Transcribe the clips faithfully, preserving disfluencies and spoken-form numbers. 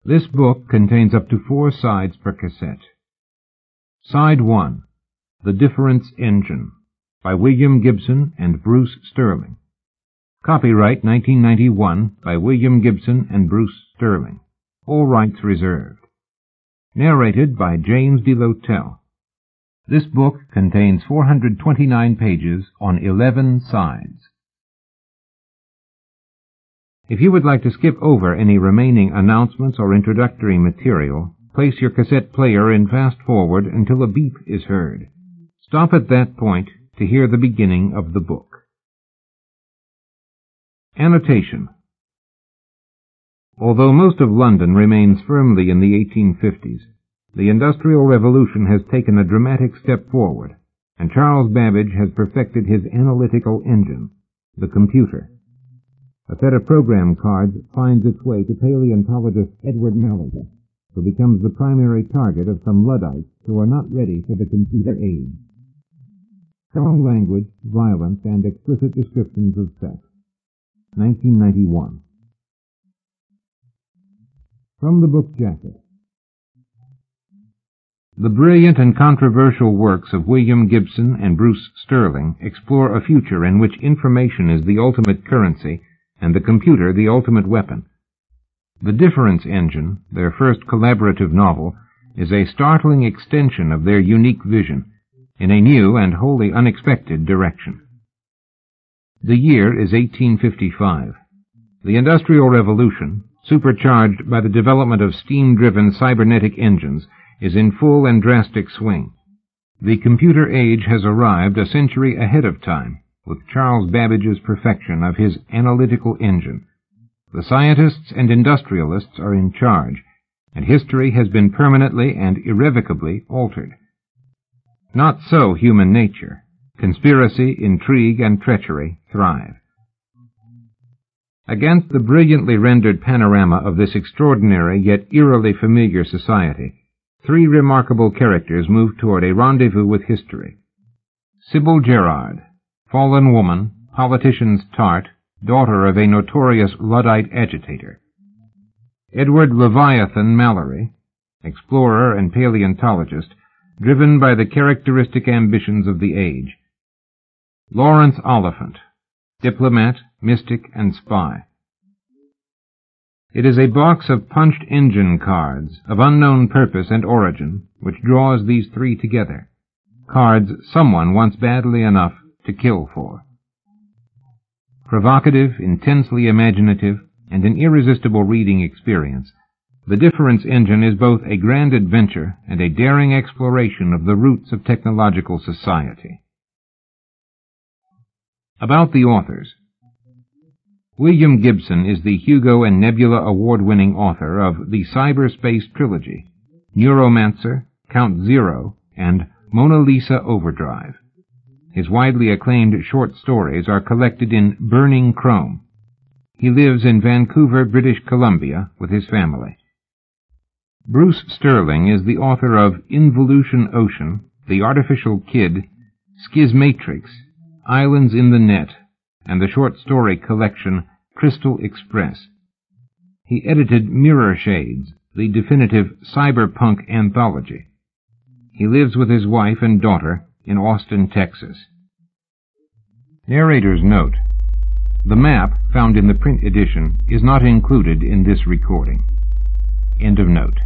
This book contains up to four sides per cassette. Side one, The Difference Engine, by William Gibson and Bruce Sterling. Copyright nineteen ninety-one by William Gibson and Bruce Sterling. All rights reserved. Narrated by James de L'Hotel. This book contains four hundred twenty-nine pages on eleven sides. If you would like to skip over any remaining announcements or introductory material, place your cassette player in fast forward until a beep is heard. Stop at that point to hear the beginning of the book. Annotation. Although most of London remains firmly in the eighteen fifties, the Industrial Revolution has taken a dramatic step forward, and Charles Babbage has perfected his analytical engine, the computer. A set of program cards finds its way to paleontologist Edward Malaga, who becomes the primary target of some Luddites who are not ready for the computer age. Strong language, violence, and explicit descriptions of sex. nineteen ninety-one. From the book jacket. The brilliant and controversial works of William Gibson and Bruce Sterling explore a future in which information is the ultimate currency and the computer the ultimate weapon. The Difference Engine, their first collaborative novel, is a startling extension of their unique vision in a new and wholly unexpected direction. The year is eighteen fifty-five. The Industrial Revolution, supercharged by the development of steam-driven cybernetic engines, is in full and drastic swing. The computer age has arrived a century ahead of time, with Charles Babbage's perfection of his analytical engine. The scientists and industrialists are in charge, and history has been permanently and irrevocably altered. Not so human nature. Conspiracy, intrigue, and treachery thrive. Against the brilliantly rendered panorama of this extraordinary yet eerily familiar society, three remarkable characters move toward a rendezvous with history. Sybil Gerard, fallen woman, politician's tart, daughter of a notorious Luddite agitator. Edward Leviathan Mallory, explorer and paleontologist, driven by the characteristic ambitions of the age. Lawrence Oliphant, diplomat, mystic, and spy. It is a box of punched engine cards of unknown purpose and origin which draws these three together, cards someone wants badly enough to kill for. Provocative, intensely imaginative, and an irresistible reading experience, The Difference Engine is both a grand adventure and a daring exploration of the roots of technological society. About the authors. William Gibson is the Hugo and Nebula award-winning author of the Cyberspace Trilogy, Neuromancer, Count Zero, and Mona Lisa Overdrive. His widely acclaimed short stories are collected in Burning Chrome. He lives in Vancouver, British Columbia, with his family. Bruce Sterling is the author of Involution Ocean, The Artificial Kid, Schismatrix, Islands in the Net, and the short story collection Crystal Express. He edited Mirror Shades, the definitive cyberpunk anthology. He lives with his wife and daughter in Austin, Texas. Narrator's note. The map found in the print edition is not included in this recording. End of note.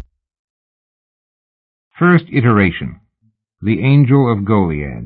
First iteration. The Angel of Goliad.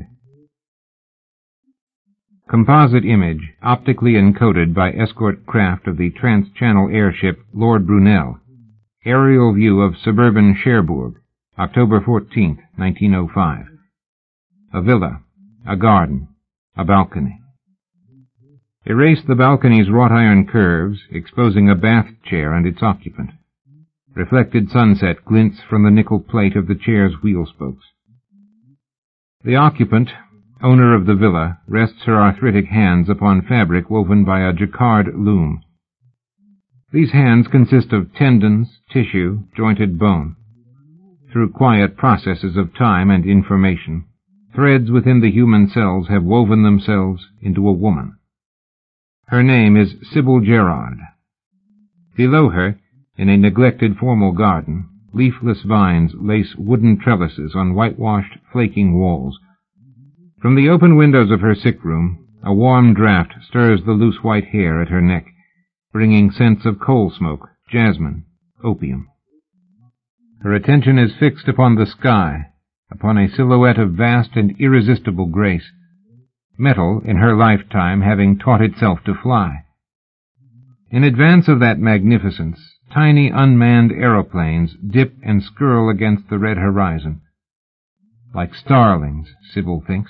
Composite image, optically encoded by escort craft of the trans-channel airship Lord Brunel. Aerial view of suburban Cherbourg, October fourteenth, nineteen oh five. A villa, a garden, a balcony. Erase the balcony's wrought-iron curves, exposing a bath chair and its occupant. Reflected sunset glints from the nickel plate of the chair's wheel spokes. The occupant, owner of the villa, rests her arthritic hands upon fabric woven by a jacquard loom. These hands consist of tendons, tissue, jointed bone. Through quiet processes of time and information, threads within the human cells have woven themselves into a woman. Her name is Sybil Gerard. Below her, In a neglected formal garden, leafless vines lace wooden trellises on whitewashed, flaking walls. From the open windows of her sick room, a warm draught stirs the loose white hair at her neck, bringing scents of coal smoke, jasmine, opium. Her attention is fixed upon the sky, upon a silhouette of vast and irresistible grace, metal in her lifetime having taught itself to fly. In advance of that magnificence, tiny unmanned aeroplanes dip and skirl against the red horizon. Like starlings, Sybil thinks.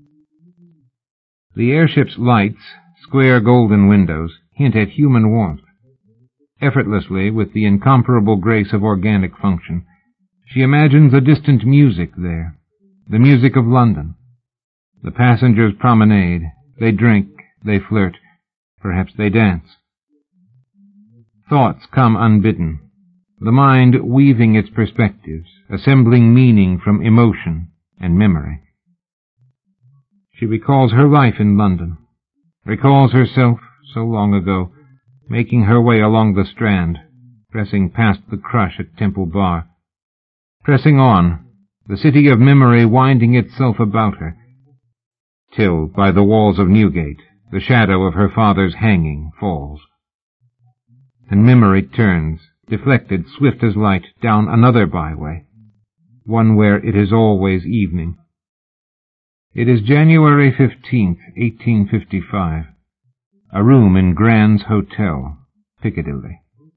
The airship's lights, square golden windows, hint at human warmth. Effortlessly, with the incomparable grace of organic function, she imagines a distant music there, the music of London. The passengers promenade, they drink, they flirt, perhaps they dance. Thoughts come unbidden, the mind weaving its perspectives, assembling meaning from emotion and memory. She recalls her life in London, recalls herself, so long ago, making her way along the Strand, pressing past the crush at Temple Bar, pressing on, the city of memory winding itself about her, till, by the walls of Newgate, the shadow of her father's hanging falls. And memory turns, deflected swift as light, down another byway, one where it is always evening. It is January fifteenth, eighteen fifty-five. A room in Grand's Hotel, Piccadilly.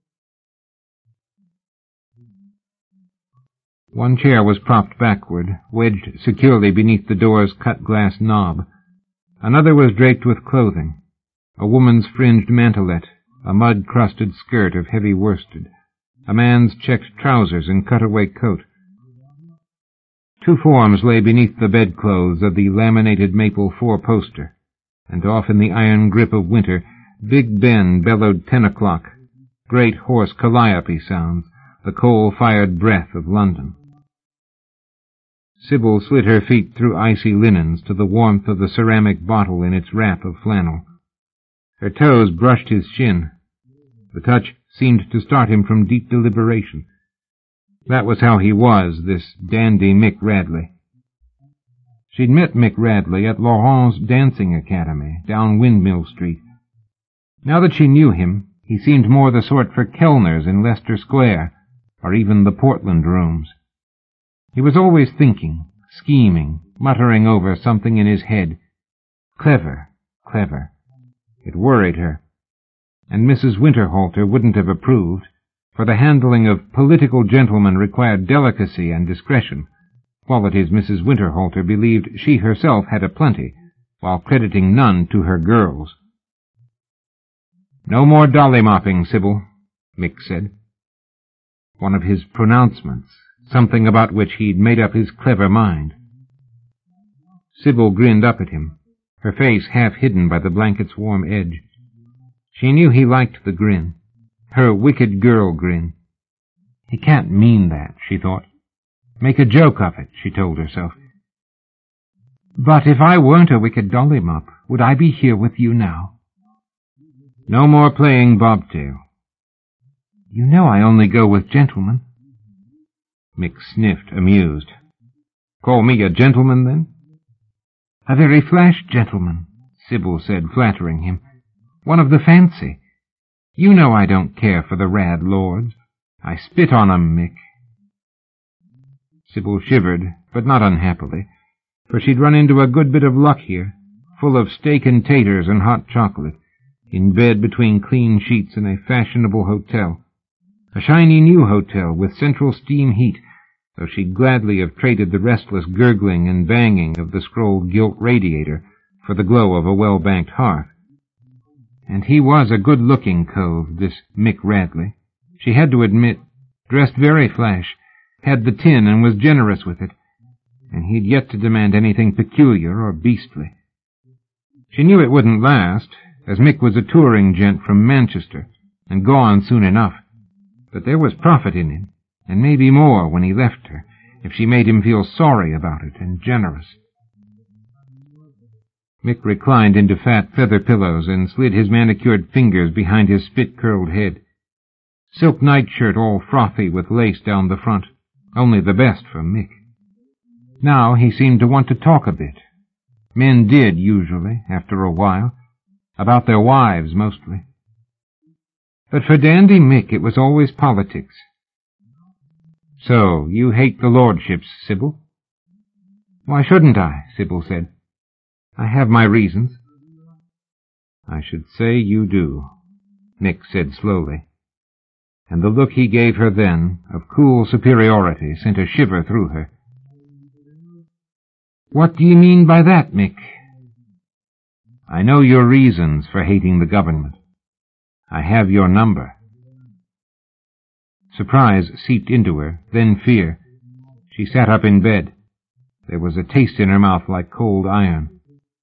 One chair was propped backward, wedged securely beneath the door's cut-glass knob. Another was draped with clothing, a woman's fringed mantelet, a mud-crusted skirt of heavy worsted, a man's checked trousers and cutaway coat. Two forms lay beneath the bedclothes of the laminated maple four-poster, and off in the iron grip of winter, Big Ben bellowed ten o'clock, great hoarse calliope sounds, the coal-fired breath of London. Sybil slid her feet through icy linens to the warmth of the ceramic bottle in its wrap of flannel. Her toes brushed his shin. The touch seemed to start him from deep deliberation. That was how he was, this dandy Mick Radley. She'd met Mick Radley at Laurent's Dancing Academy, down Windmill Street. Now that she knew him, he seemed more the sort for Kellner's in Leicester Square, or even the Portland Rooms. He was always thinking, scheming, muttering over something in his head. Clever, clever. It worried her. And Missus Winterhalter wouldn't have approved, for the handling of political gentlemen required delicacy and discretion, qualities Missus Winterhalter believed she herself had aplenty, while crediting none to her girls. "No more dolly-mopping, Sybil," Mick said. One of his pronouncements, something about which he'd made up his clever mind. Sybil grinned up at him, her face half hidden by the blanket's warm edge. She knew he liked the grin, her wicked girl grin. He can't mean that, she thought. Make a joke of it, she told herself. But if I weren't a wicked dolly-mop, would I be here with you now? No more playing bobtail. You know I only go with gentlemen. Mick sniffed, amused. Call me a gentleman, then? A very flash gentleman, Sybil said, flattering him. One of the fancy. You know I don't care for the rad lords. I spit on 'em, Mick. Sybil shivered, but not unhappily, for she'd run into a good bit of luck here, full of steak and taters and hot chocolate, in bed between clean sheets in a fashionable hotel. A shiny new hotel with central steam heat, though she'd gladly have traded the restless gurgling and banging of the scrolled gilt radiator for the glow of a well-banked hearth. And he was a good-looking cove, this Mick Radley. She had to admit, dressed very flash, had the tin and was generous with it, and he'd yet to demand anything peculiar or beastly. She knew it wouldn't last, as Mick was a touring gent from Manchester, and gone soon enough, but there was profit in him, and maybe more when he left her, if she made him feel sorry about it and generous. Mick reclined into fat feather pillows and slid his manicured fingers behind his spit-curled head. silk nightshirt all frothy with lace down the front, only the best for Mick. Now he seemed to want to talk a bit. Men did, usually, after a while, about their wives mostly. But for Dandy Mick it was always politics. "So, you hate the lordships, Sybil?" "Why shouldn't I?" Sybil said. "I have my reasons." "I should say you do," Mick said slowly, and the look he gave her then, of cool superiority, sent a shiver through her. "What do you mean by that, Mick?" "I know your reasons for hating the government. I have your number." Surprise seeped into her, then fear. She sat up in bed. There was a taste in her mouth like cold iron.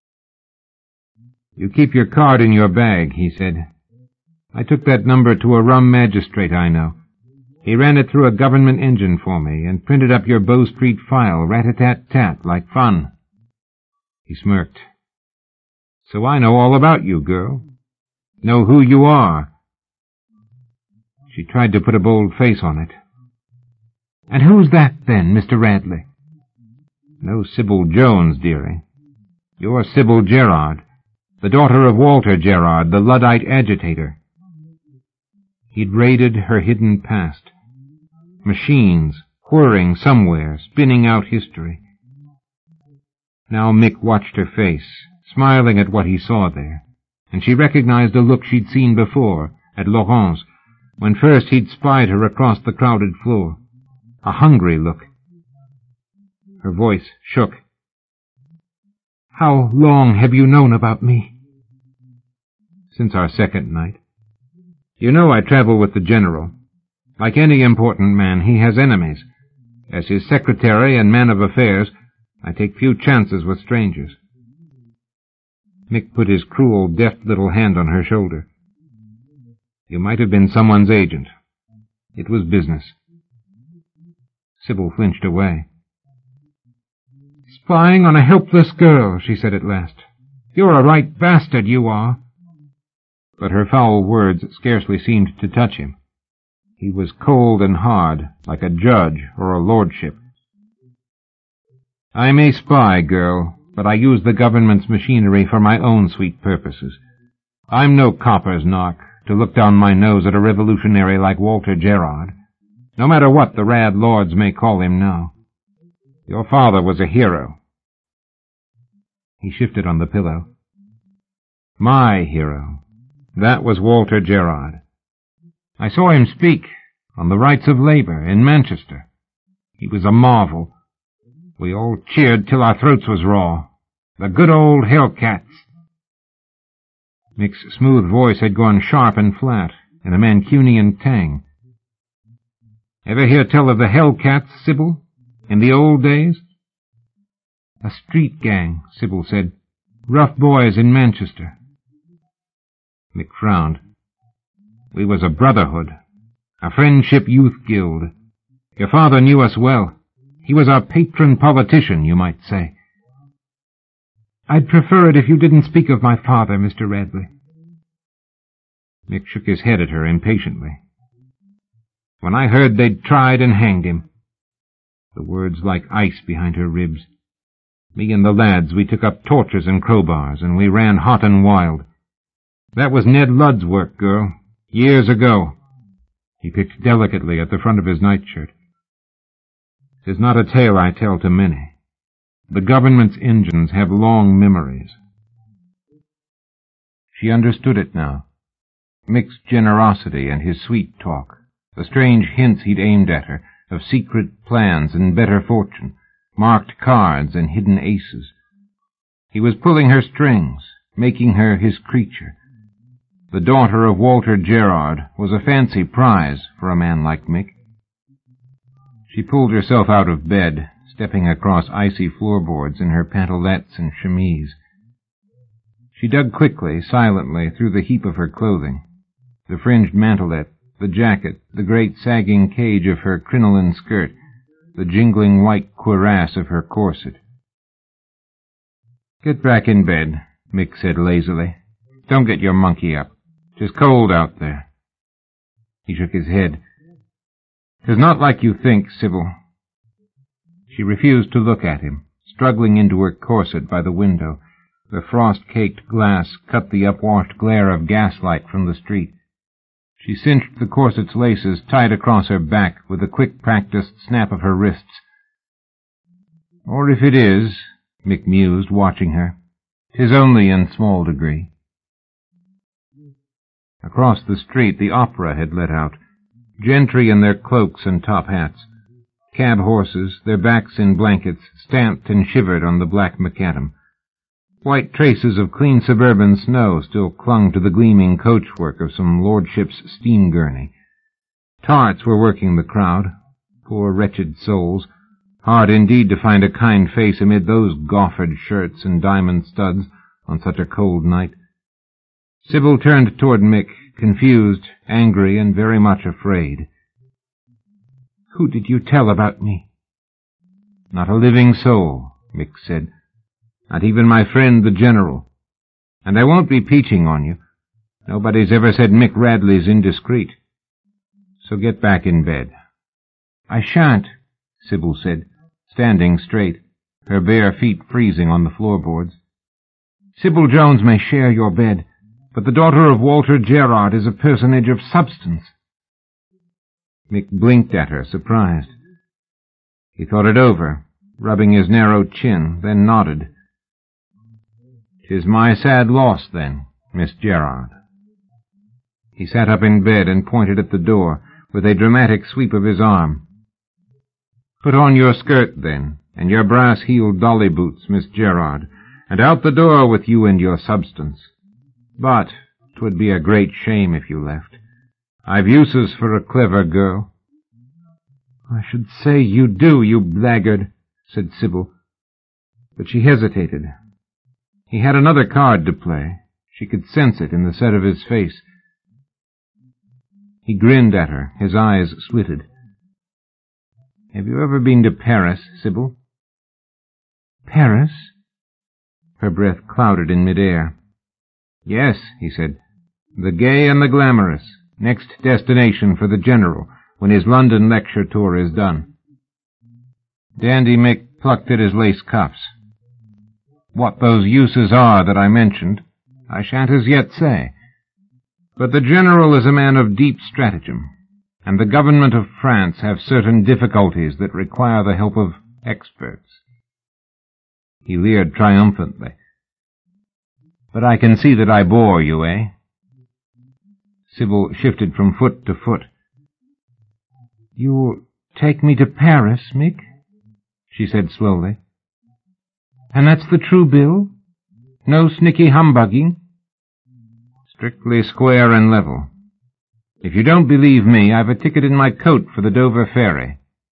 "You keep your card in your bag," he said. "I took that number to a rum magistrate I know. He ran it through a government engine for me and printed up your Bow Street file, rat-a-tat-tat, like fun." He smirked. "So I know all about you, girl. Know who you are." She tried to put a bold face on it. "And who's that, then, Mister Radley?" "No Sybil Jones, dearie. You're Sybil Gerard, the daughter of Walter Gerard, the Luddite agitator." He'd raided her hidden past. Machines, whirring somewhere, spinning out history. Now Mick watched her face, smiling at what he saw there, and she recognized a look she'd seen before, at Laurent's, when first he'd spied her across the crowded floor. A hungry look. Her voice shook. "How long have you known about me?" "Since our second night. You know I travel with the General. Like any important man, he has enemies. As his secretary and man of affairs, I take few chances with strangers." Mick put his cruel, deft little hand on her shoulder. "You might have been someone's agent. It was business." Sybil flinched away. "Spying on a helpless girl," she said at last. "You're a right bastard, you are." But her foul words scarcely seemed to touch him. He was cold and hard, like a judge or a lordship. "I may spy, girl, but I use the government's machinery for my own sweet purposes. I'm no copper's nark to look down my nose at a revolutionary like Walter Gerard, no matter what the rad lords may call him now. Your father was a hero." He shifted on the pillow. "My hero. That was Walter Gerard. I saw him speak on the rights of labor in Manchester. He was a marvel. We all cheered till our throats was raw. The good old Hellcats." Mick's smooth voice had gone sharp and flat, in a Mancunian tang. "Ever hear tell of the Hellcats, Sybil? In the old days?" "A street gang," Sybil said. "Rough boys in Manchester." Mick frowned. "We was a brotherhood, a friendship youth guild. Your father knew us well. He was our patron politician, you might say." "I'd prefer it if you didn't speak of my father, Mister Radley." Mick shook his head at her impatiently. "When I heard they'd tried and hanged him," the words like ice behind her ribs, "me and the lads, we took up torches and crowbars, and we ran hot and wild. That was Ned Ludd's work, girl, years ago." He picked delicately at the front of his nightshirt. "'Tis not a tale I tell to many. The government's engines have long memories." She understood it now. Mick's generosity and his sweet talk, the strange hints he'd aimed at her, of secret plans and better fortune, marked cards and hidden aces. He was pulling her strings, making her his creature. The daughter of Walter Gerard was a fancy prize for a man like Mick. She pulled herself out of bed, stepping across icy floorboards in her pantalettes and chemise. She dug quickly, silently, through the heap of her clothing, the fringed mantelet, the jacket, the great sagging cage of her crinoline skirt, the jingling white cuirass of her corset. "Get back in bed," Mick said lazily. "Don't get your monkey up. 'Tis cold out there." He shook his head. "'Tis not like you think, Sybil." She refused to look at him, struggling into her corset by the window. The frost-caked glass cut the upwashed glare of gaslight from the street. She cinched the corset's laces tight across her back with a quick practiced snap of her wrists. "Or if it is," Mick mused, watching her, "'tis only in small degree." Across the street the opera had let out, gentry in their cloaks and top hats. Cab horses, their backs in blankets, stamped and shivered on the black macadam. White traces of clean suburban snow still clung to the gleaming coachwork of some lordship's steam gurney. Tarts were working the crowd, poor wretched souls. Hard indeed to find a kind face amid those goffered shirts and diamond studs on such a cold night. Sybil turned toward Mick, confused, angry, and very much afraid. "Who did you tell about me?" "Not a living soul," Mick said. "Not even my friend the General. And I won't be peaching on you. Nobody's ever said Mick Radley's indiscreet. So get back in bed." "I shan't," Sybil said, standing straight, her bare feet freezing on the floorboards. "Sybil Jones may share your bed, but the daughter of Walter Gerard is a personage of substance." Mick blinked at her, surprised. He thought it over, rubbing his narrow chin, then nodded. "'Tis my sad loss, then, Miss Gerard." He sat up in bed and pointed at the door with a dramatic sweep of his arm. "Put on your skirt, then, and your brass-heeled dolly boots, Miss Gerard, and out the door with you and your substance. But 'twould be a great shame if you left. I've uses for a clever girl." "I should say you do, you blackguard," said Sybil. But she hesitated. He had another card to play. She could sense it in the set of his face. He grinned at her, his eyes slitted. "Have you ever been to Paris, Sybil?" "Paris?" Her breath clouded in midair. "Yes," he said. "The gay and the glamorous. Next destination for the General, when his London lecture tour is done." Dandy Mick plucked at his lace cuffs. "What those uses are that I mentioned, I shan't as yet say. But the General is a man of deep stratagem, and the government of France have certain difficulties that require the help of experts." He leered triumphantly. "But I can see that I bore you, eh?" Sybil shifted from foot to foot. "You'll take me to Paris, Mick?" she said slowly. "And that's the true bill? No snicky humbugging?" "Strictly square and level. If you don't believe me, I've a ticket in my coat for the Dover ferry."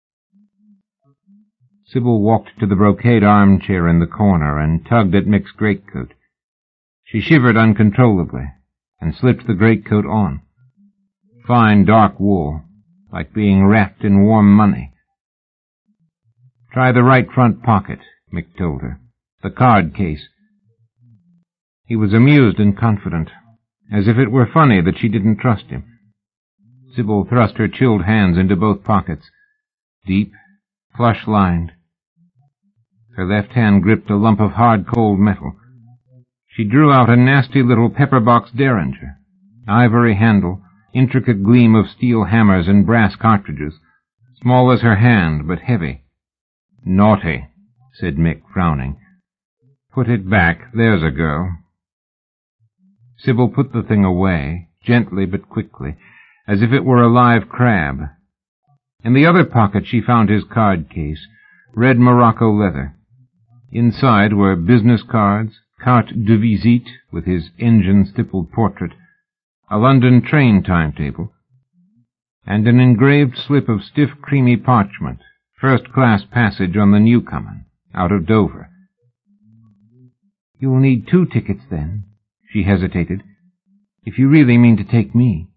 Sybil walked to the brocade armchair in the corner and tugged at Mick's greatcoat. She shivered uncontrollably and slipped the greatcoat on. Fine dark wool, like being wrapped in warm money. "Try the right front pocket," Mick told her. "The card case." He was amused and confident, as if it were funny that she didn't trust him. Sybil thrust her chilled hands into both pockets, deep, flush-lined. Her left hand gripped a lump of hard, cold metal. She drew out a nasty little pepper-box Derringer, ivory handle, intricate gleam of steel hammers and brass cartridges, small as her hand, but heavy. "Naughty," said Mick, frowning. "Put it back, there's a girl." Sybil put the thing away, gently but quickly, as if it were a live crab. In the other pocket she found his card case, red morocco leather. Inside were business cards, carte de visite with his engine-stippled portrait, a London train timetable, and an engraved slip of stiff, creamy parchment, first-class passage on the Newcomen, out of Dover. "You'll need two tickets, then," she hesitated, "if you really mean to take me."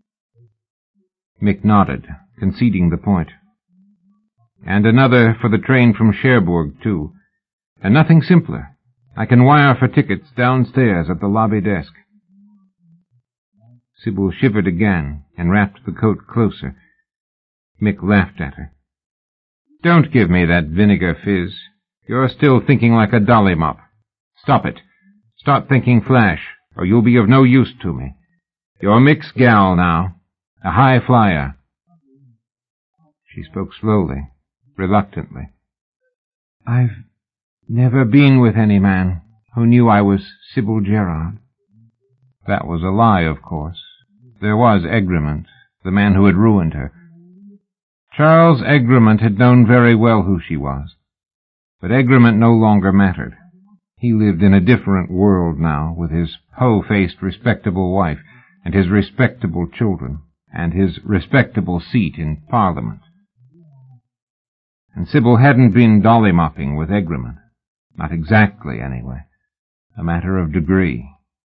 Mick nodded, conceding the point. "And another for the train from Cherbourg, too. And nothing simpler. I can wire for tickets downstairs at the lobby desk." Sybil shivered again and wrapped the coat closer. Mick laughed at her. "Don't give me that vinegar fizz. You're still thinking like a dollymop. Stop it. Start thinking flash, or you'll be of no use to me. You're Mick's gal now, a high flyer." She spoke slowly, reluctantly. "I've never been with any man who knew I was Sybil Gerard." That was a lie, of course. There was Egremont, the man who had ruined her. Charles Egremont had known very well who she was, but Egremont no longer mattered. He lived in a different world now, with his hoe-faced, respectable wife, and his respectable children, and his respectable seat in Parliament. And Sybil hadn't been dolly-mopping with Egremont. Not exactly, anyway. A matter of degree.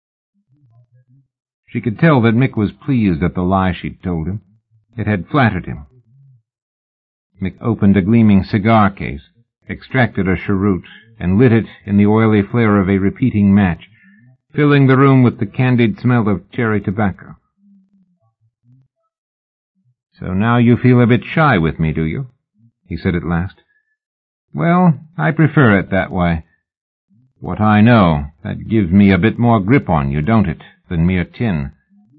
She could tell that Mick was pleased at the lie she'd told him. It had flattered him. Mick opened a gleaming cigar case, extracted a cheroot, and lit it in the oily flare of a repeating match, filling the room with the candied smell of cherry tobacco. "So now you feel a bit shy with me, do you?" he said at last. "Well, I prefer it that way. What I know, that gives me a bit more grip on you, don't it, than mere tin?"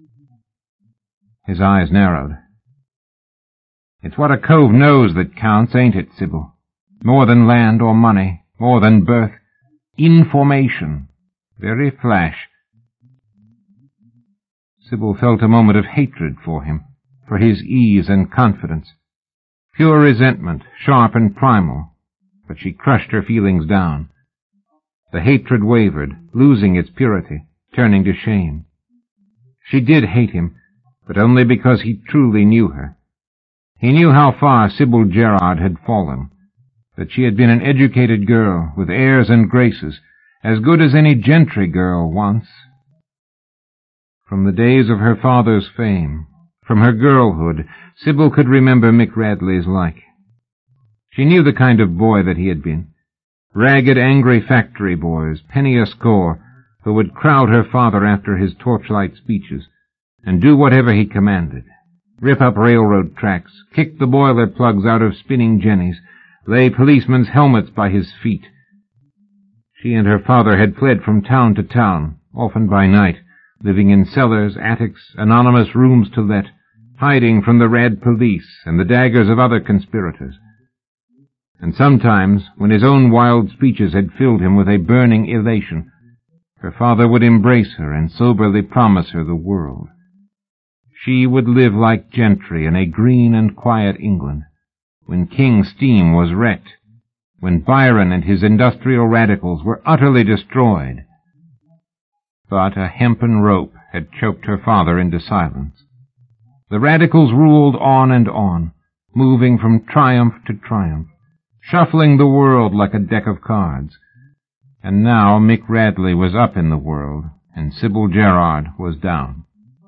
His eyes narrowed. "It's what a cove knows that counts, ain't it, Sybil? More than land or money, more than birth. Information. Very flash." Sybil felt a moment of hatred for him, for his ease and confidence. Pure resentment, sharp and primal, but she crushed her feelings down. The hatred wavered, losing its purity, turning to shame. She did hate him, but only because he truly knew her. He knew how far Sybil Gerard had fallen, that she had been an educated girl with airs and graces, as good as any gentry girl once. From the days of her father's fame, from her girlhood, Sybil could remember Mick Radley's like. She knew the kind of boy that he had been. Ragged, angry factory boys, penny a score, who would crowd her father after his torchlight speeches, and do whatever he commanded. Rip up railroad tracks, kick the boiler plugs out of spinning jennies, lay policemen's helmets by his feet. She and her father had fled from town to town, often by night, living in cellars, attics, anonymous rooms to let, hiding from the Rad police and the daggers of other conspirators. And sometimes, when his own wild speeches had filled him with a burning elation, her father would embrace her and soberly promise her the world. She would live like gentry in a green and quiet England, when King's steam was wrecked, when Byron and his industrial radicals were utterly destroyed. But a hempen rope had choked her father into silence. The radicals ruled on and on, moving from triumph to triumph, shuffling the world like a deck of cards. And now Mick Radley was up in the world, and Sybil Gerard was down.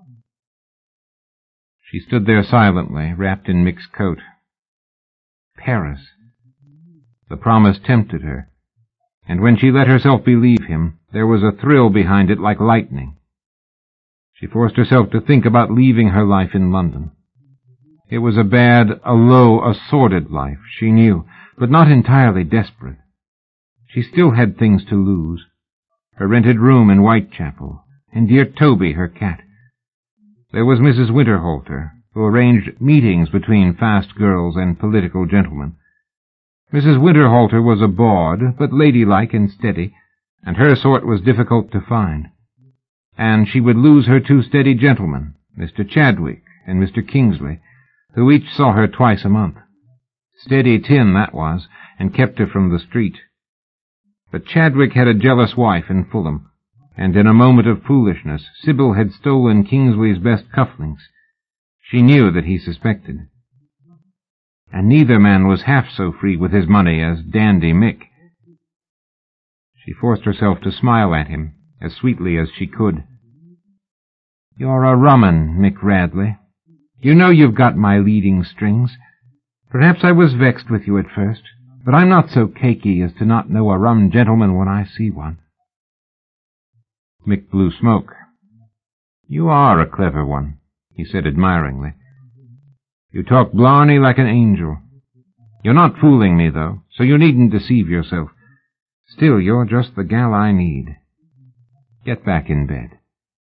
She stood there silently, wrapped in Mick's coat. Paris. The promise tempted her, and when she let herself believe him, there was a thrill behind it like lightning. She forced herself to think about leaving her life in London. It was a bad, a low, a sordid life, she knew, but not entirely desperate. She still had things to lose. Her rented room in Whitechapel, and dear Toby, her cat. There was Missus Winterhalter, who arranged meetings between fast girls and political gentlemen. Missus Winterhalter was a bawd, but ladylike and steady, and her sort was difficult to find. And she would lose her two steady gentlemen, Mister Chadwick and Mister Kingsley, who each saw her twice a month. Steady tin, that was, and kept her from the street. But Chadwick had a jealous wife in Fulham, and in a moment of foolishness, Sybil had stolen Kingsley's best cufflinks. She knew that he suspected. And neither man was half so free with his money as Dandy Mick. She forced herself to smile at him, as sweetly as she could. "You're a rum 'un, Mick Radley. You know you've got my leading strings. Perhaps I was vexed with you at first, but I'm not so cakey as to not know a rum gentleman when I see one." Mick blew smoke. "You are a clever one," he said admiringly. "You talk blarney like an angel. You're not fooling me, though, so you needn't deceive yourself. Still, you're just the gal I need. Get back in bed."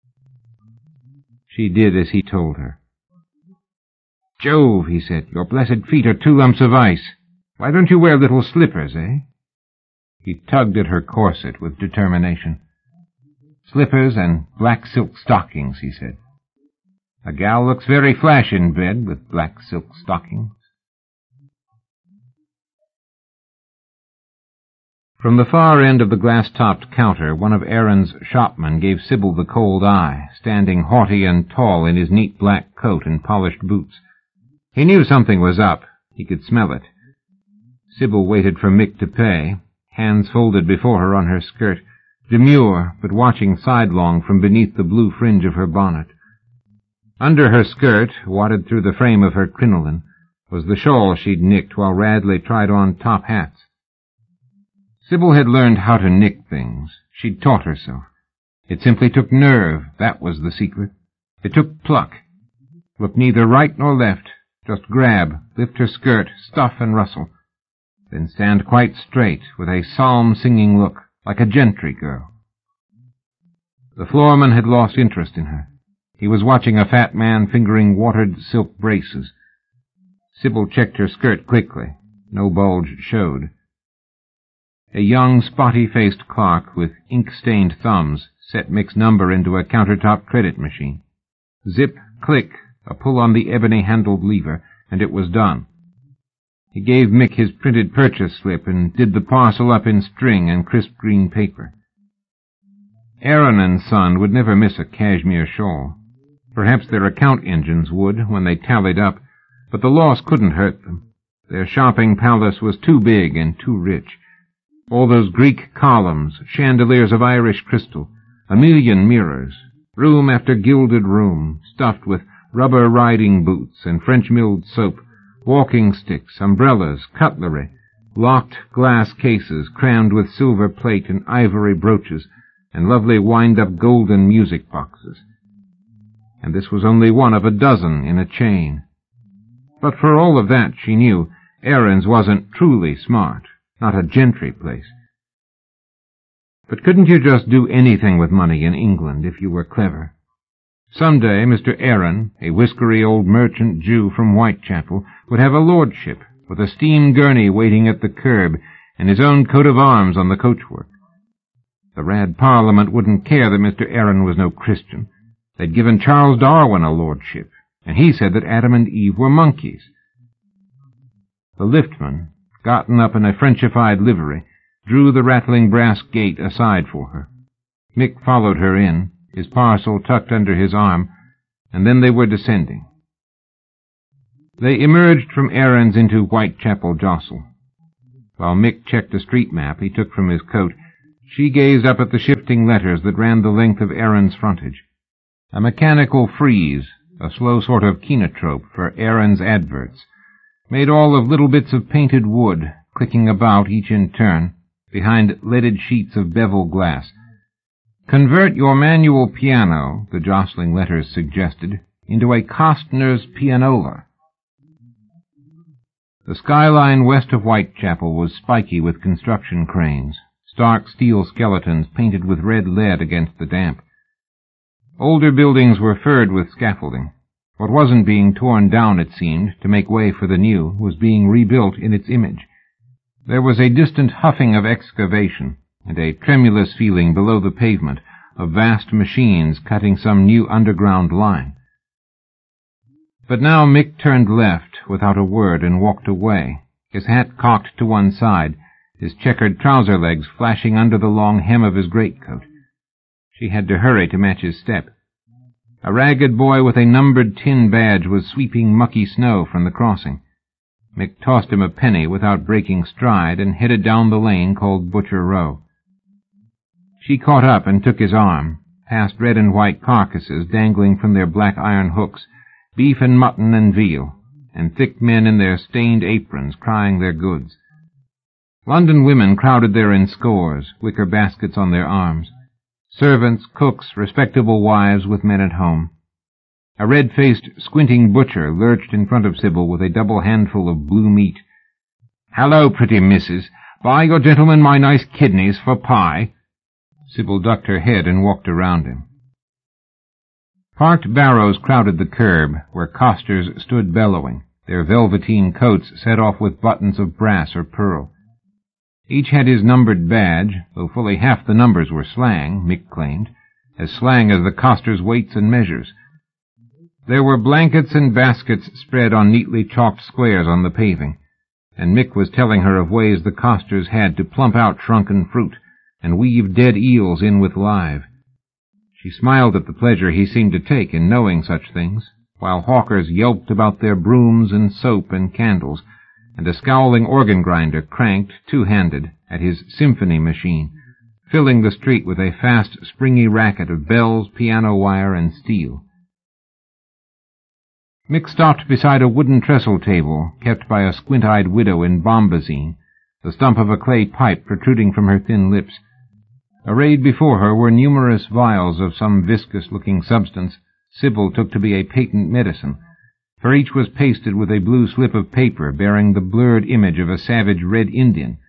She did as he told her. "Jove," he said, "your blessed feet are two lumps of ice. Why don't you wear little slippers, eh?" He tugged at her corset with determination. "Slippers and black silk stockings," he said. "A gal looks very flash in bed with black silk stockings." From the far end of the glass-topped counter, one of Aaron's shopmen gave Sybil the cold eye, standing haughty and tall in his neat black coat and polished boots. He knew something was up. He could smell it. Sybil waited for Mick to pay, hands folded before her on her skirt, demure, but watching sidelong from beneath the blue fringe of her bonnet. Under her skirt, wadded through the frame of her crinoline, was the shawl she'd nicked while Radley tried on top hats. Sybil had learned how to nick things. She'd taught herself. It simply took nerve, that was the secret. It took pluck. Look neither right nor left. Just grab, lift her skirt, stuff and rustle. Then stand quite straight, with a psalm-singing look, like a gentry girl. The floorman had lost interest in her. He was watching a fat man fingering watered silk braces. Sybil checked her skirt quickly. No bulge showed. A young, spotty-faced clerk with ink-stained thumbs set Mick's number into a countertop credit machine. Zip, click, a pull on the ebony-handled lever, and it was done. He gave Mick his printed purchase slip and did the parcel up in string and crisp green paper. Aaron and Son would never miss a cashmere shawl. Perhaps their account engines would when they tallied up, but the loss couldn't hurt them. Their shopping palace was too big and too rich. All those Greek columns, chandeliers of Irish crystal, a million mirrors, room after gilded room, stuffed with rubber riding boots and French-milled soap, walking sticks, umbrellas, cutlery, locked glass cases crammed with silver plate and ivory brooches, and lovely wind-up golden music boxes. And this was only one of a dozen in a chain. But for all of that, she knew, Aaron's wasn't truly smart. Not a gentry place. But couldn't you just do anything with money in England if you were clever? Some day Mister Aaron, a whiskery old merchant Jew from Whitechapel, would have a lordship, with a steam gurney waiting at the curb, and his own coat of arms on the coachwork. The Rad Parliament wouldn't care that Mister Aaron was no Christian. They'd given Charles Darwin a lordship, and he said that Adam and Eve were monkeys. The liftman, gotten up in a Frenchified livery, drew the rattling brass gate aside for her. Mick followed her in, his parcel tucked under his arm, and then they were descending. They emerged from Aaron's into Whitechapel Jostle. While Mick checked a street map he took from his coat, she gazed up at the shifting letters that ran the length of Aaron's frontage. A mechanical frieze, a slow sort of kinotrope for Aaron's adverts, made all of little bits of painted wood, clicking about each in turn, behind leaded sheets of bevel glass. Convert your manual piano, the jostling letters suggested, into a Costner's pianola. The skyline west of Whitechapel was spiky with construction cranes, stark steel skeletons painted with red lead against the damp. Older buildings were furred with scaffolding. What wasn't being torn down, it seemed, to make way for the new, was being rebuilt in its image. There was a distant huffing of excavation, and a tremulous feeling below the pavement of vast machines cutting some new underground line. But now Mick turned left without a word and walked away, his hat cocked to one side, his checkered trouser legs flashing under the long hem of his greatcoat. She had to hurry to match his step. A ragged boy with a numbered tin badge was sweeping mucky snow from the crossing. Mick tossed him a penny without breaking stride and headed down the lane called Butcher Row. She caught up and took his arm, past red and white carcasses dangling from their black iron hooks, beef and mutton and veal, and thick men in their stained aprons crying their goods. London women crowded there in scores, wicker baskets on their arms. Servants, cooks, respectable wives with men at home. A red-faced, squinting butcher lurched in front of Sybil with a double handful of blue meat. "Hello, pretty missus. Buy your gentleman my nice kidneys for pie." Sybil ducked her head and walked around him. Parked barrows crowded the curb, where costers stood bellowing, their velveteen coats set off with buttons of brass or pearl. Each had his numbered badge, though fully half the numbers were slang, Mick claimed, as slang as the costers' weights and measures. There were blankets and baskets spread on neatly chalked squares on the paving, and Mick was telling her of ways the costers had to plump out shrunken fruit and weave dead eels in with live. She smiled at the pleasure he seemed to take in knowing such things, while hawkers yelped about their brooms and soap and candles, and a scowling organ-grinder cranked, two-handed, at his symphony machine, filling the street with a fast, springy racket of bells, piano wire, and steel. Mick stopped beside a wooden trestle table kept by a squint-eyed widow in bombazine, the stump of a clay pipe protruding from her thin lips. Arrayed before her were numerous vials of some viscous-looking substance Sybil took to be a patent medicine, for each was pasted with a blue slip of paper bearing the blurred image of a savage red Indian.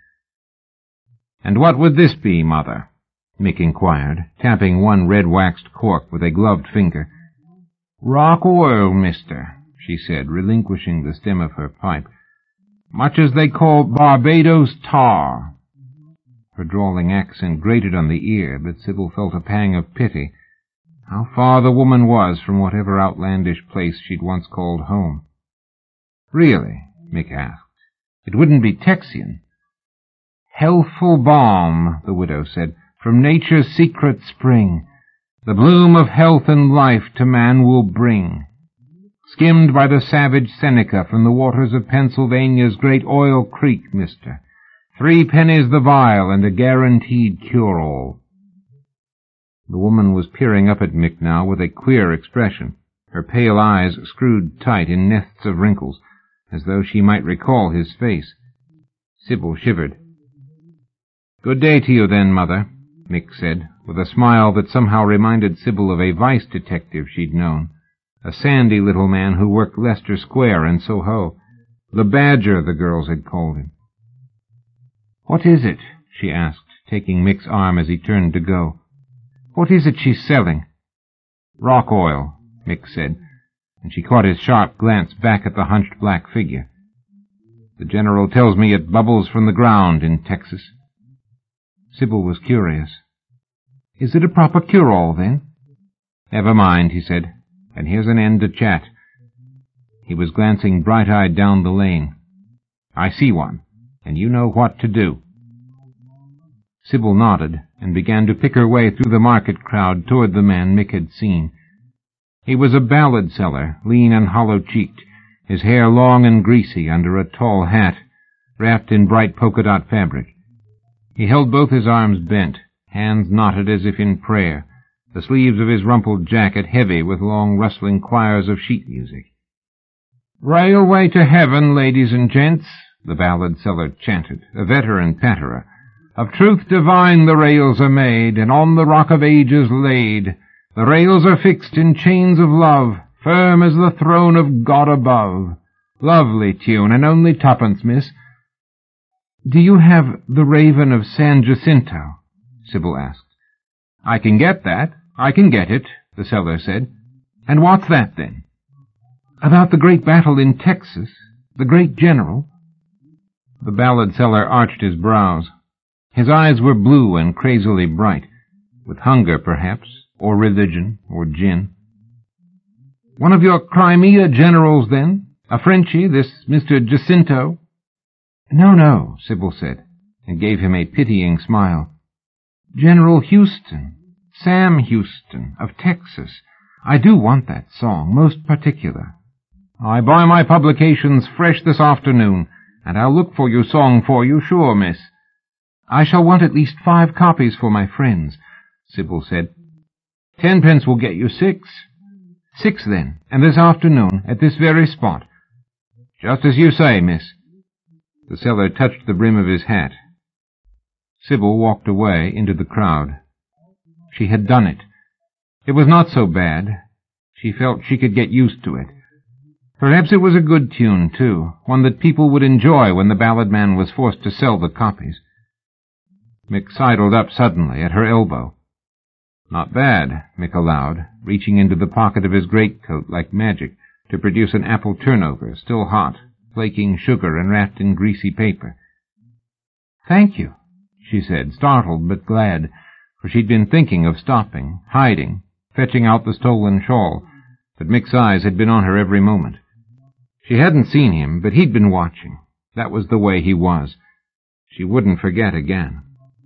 "And what would this be, Mother?" Mick inquired, tapping one red-waxed cork with a gloved finger. "Rock oil, mister," she said, relinquishing the stem of her pipe. "Much as they call Barbados tar." Her drawling accent grated on the ear, but Sybil felt a pang of pity. How far the woman was from whatever outlandish place she'd once called home. "Really?" Mick asked. "It wouldn't be Texian?" "Healthful balm," the widow said, "from nature's secret spring. The bloom of health and life to man will bring. Skimmed by the savage Seneca from the waters of Pennsylvania's great oil creek, mister. Three pennies the vial and a guaranteed cure-all." The woman was peering up at Mick now with a queer expression, her pale eyes screwed tight in nests of wrinkles, as though she might recall his face. Sybil shivered. "Good day to you, then, Mother," Mick said, with a smile that somehow reminded Sybil of a vice detective she'd known, a sandy little man who worked Leicester Square in Soho. The Badger, the girls had called him. "What is it?" she asked, taking Mick's arm as he turned to go. "What is it she's selling?" "Rock oil," Mick said, and she caught his sharp glance back at the hunched black figure. "The General tells me it bubbles from the ground in Texas." Sybil was curious. "Is it a proper cure-all, then?" "Never mind," he said, "and here's an end to chat." He was glancing bright-eyed down the lane. "I see one, and you know what to do." Sybil nodded, and began to pick her way through the market crowd toward the man Mick had seen. He was a ballad seller, lean and hollow-cheeked, his hair long and greasy under a tall hat, wrapped in bright polka-dot fabric. He held both his arms bent, hands knotted as if in prayer, the sleeves of his rumpled jacket heavy with long rustling choirs of sheet music. "Railway to heaven, ladies and gents," the ballad seller chanted, a veteran patterer. "Of truth divine the rails are made, and on the rock of ages laid. The rails are fixed in chains of love, firm as the throne of God above." Lovely tune, and only twopence, miss. "Do you have The Raven of San Jacinto?" Sybil asked. "I can get that. I can get it," the seller said. "And what's that, then?" "About the great battle in Texas, the great general." The ballad seller arched his brows. His eyes were blue and crazily bright, with hunger, perhaps, or religion, or gin. "One of your Crimea generals, then? A Frenchie, this Mister Jacinto?" "No, no," Sybil said, and gave him a pitying smile. "General Houston, Sam Houston, of Texas. I do want that song, most particular." "I buy my publications fresh this afternoon, and I'll look for your song for you, sure, miss." "I shall want at least five copies for my friends," Sybil said. "Tenpence will get you six." "Six, then, and this afternoon, at this very spot." "Just as you say, miss." The seller touched the brim of his hat. Sybil walked away into the crowd. She had done it. It was not so bad. She felt she could get used to it. Perhaps it was a good tune, too, one that people would enjoy when the ballad man was forced to sell the copies. Mick sidled up suddenly at her elbow. Not bad, Mick allowed, reaching into the pocket of his greatcoat like magic to produce an apple turnover, still hot, flaking sugar and wrapped in greasy paper. "Thank you," she said, startled but glad, for she'd been thinking of stopping, hiding, fetching out the stolen shawl, but Mick's eyes had been on her every moment. She hadn't seen him, but he'd been watching. That was the way he was. She wouldn't forget again.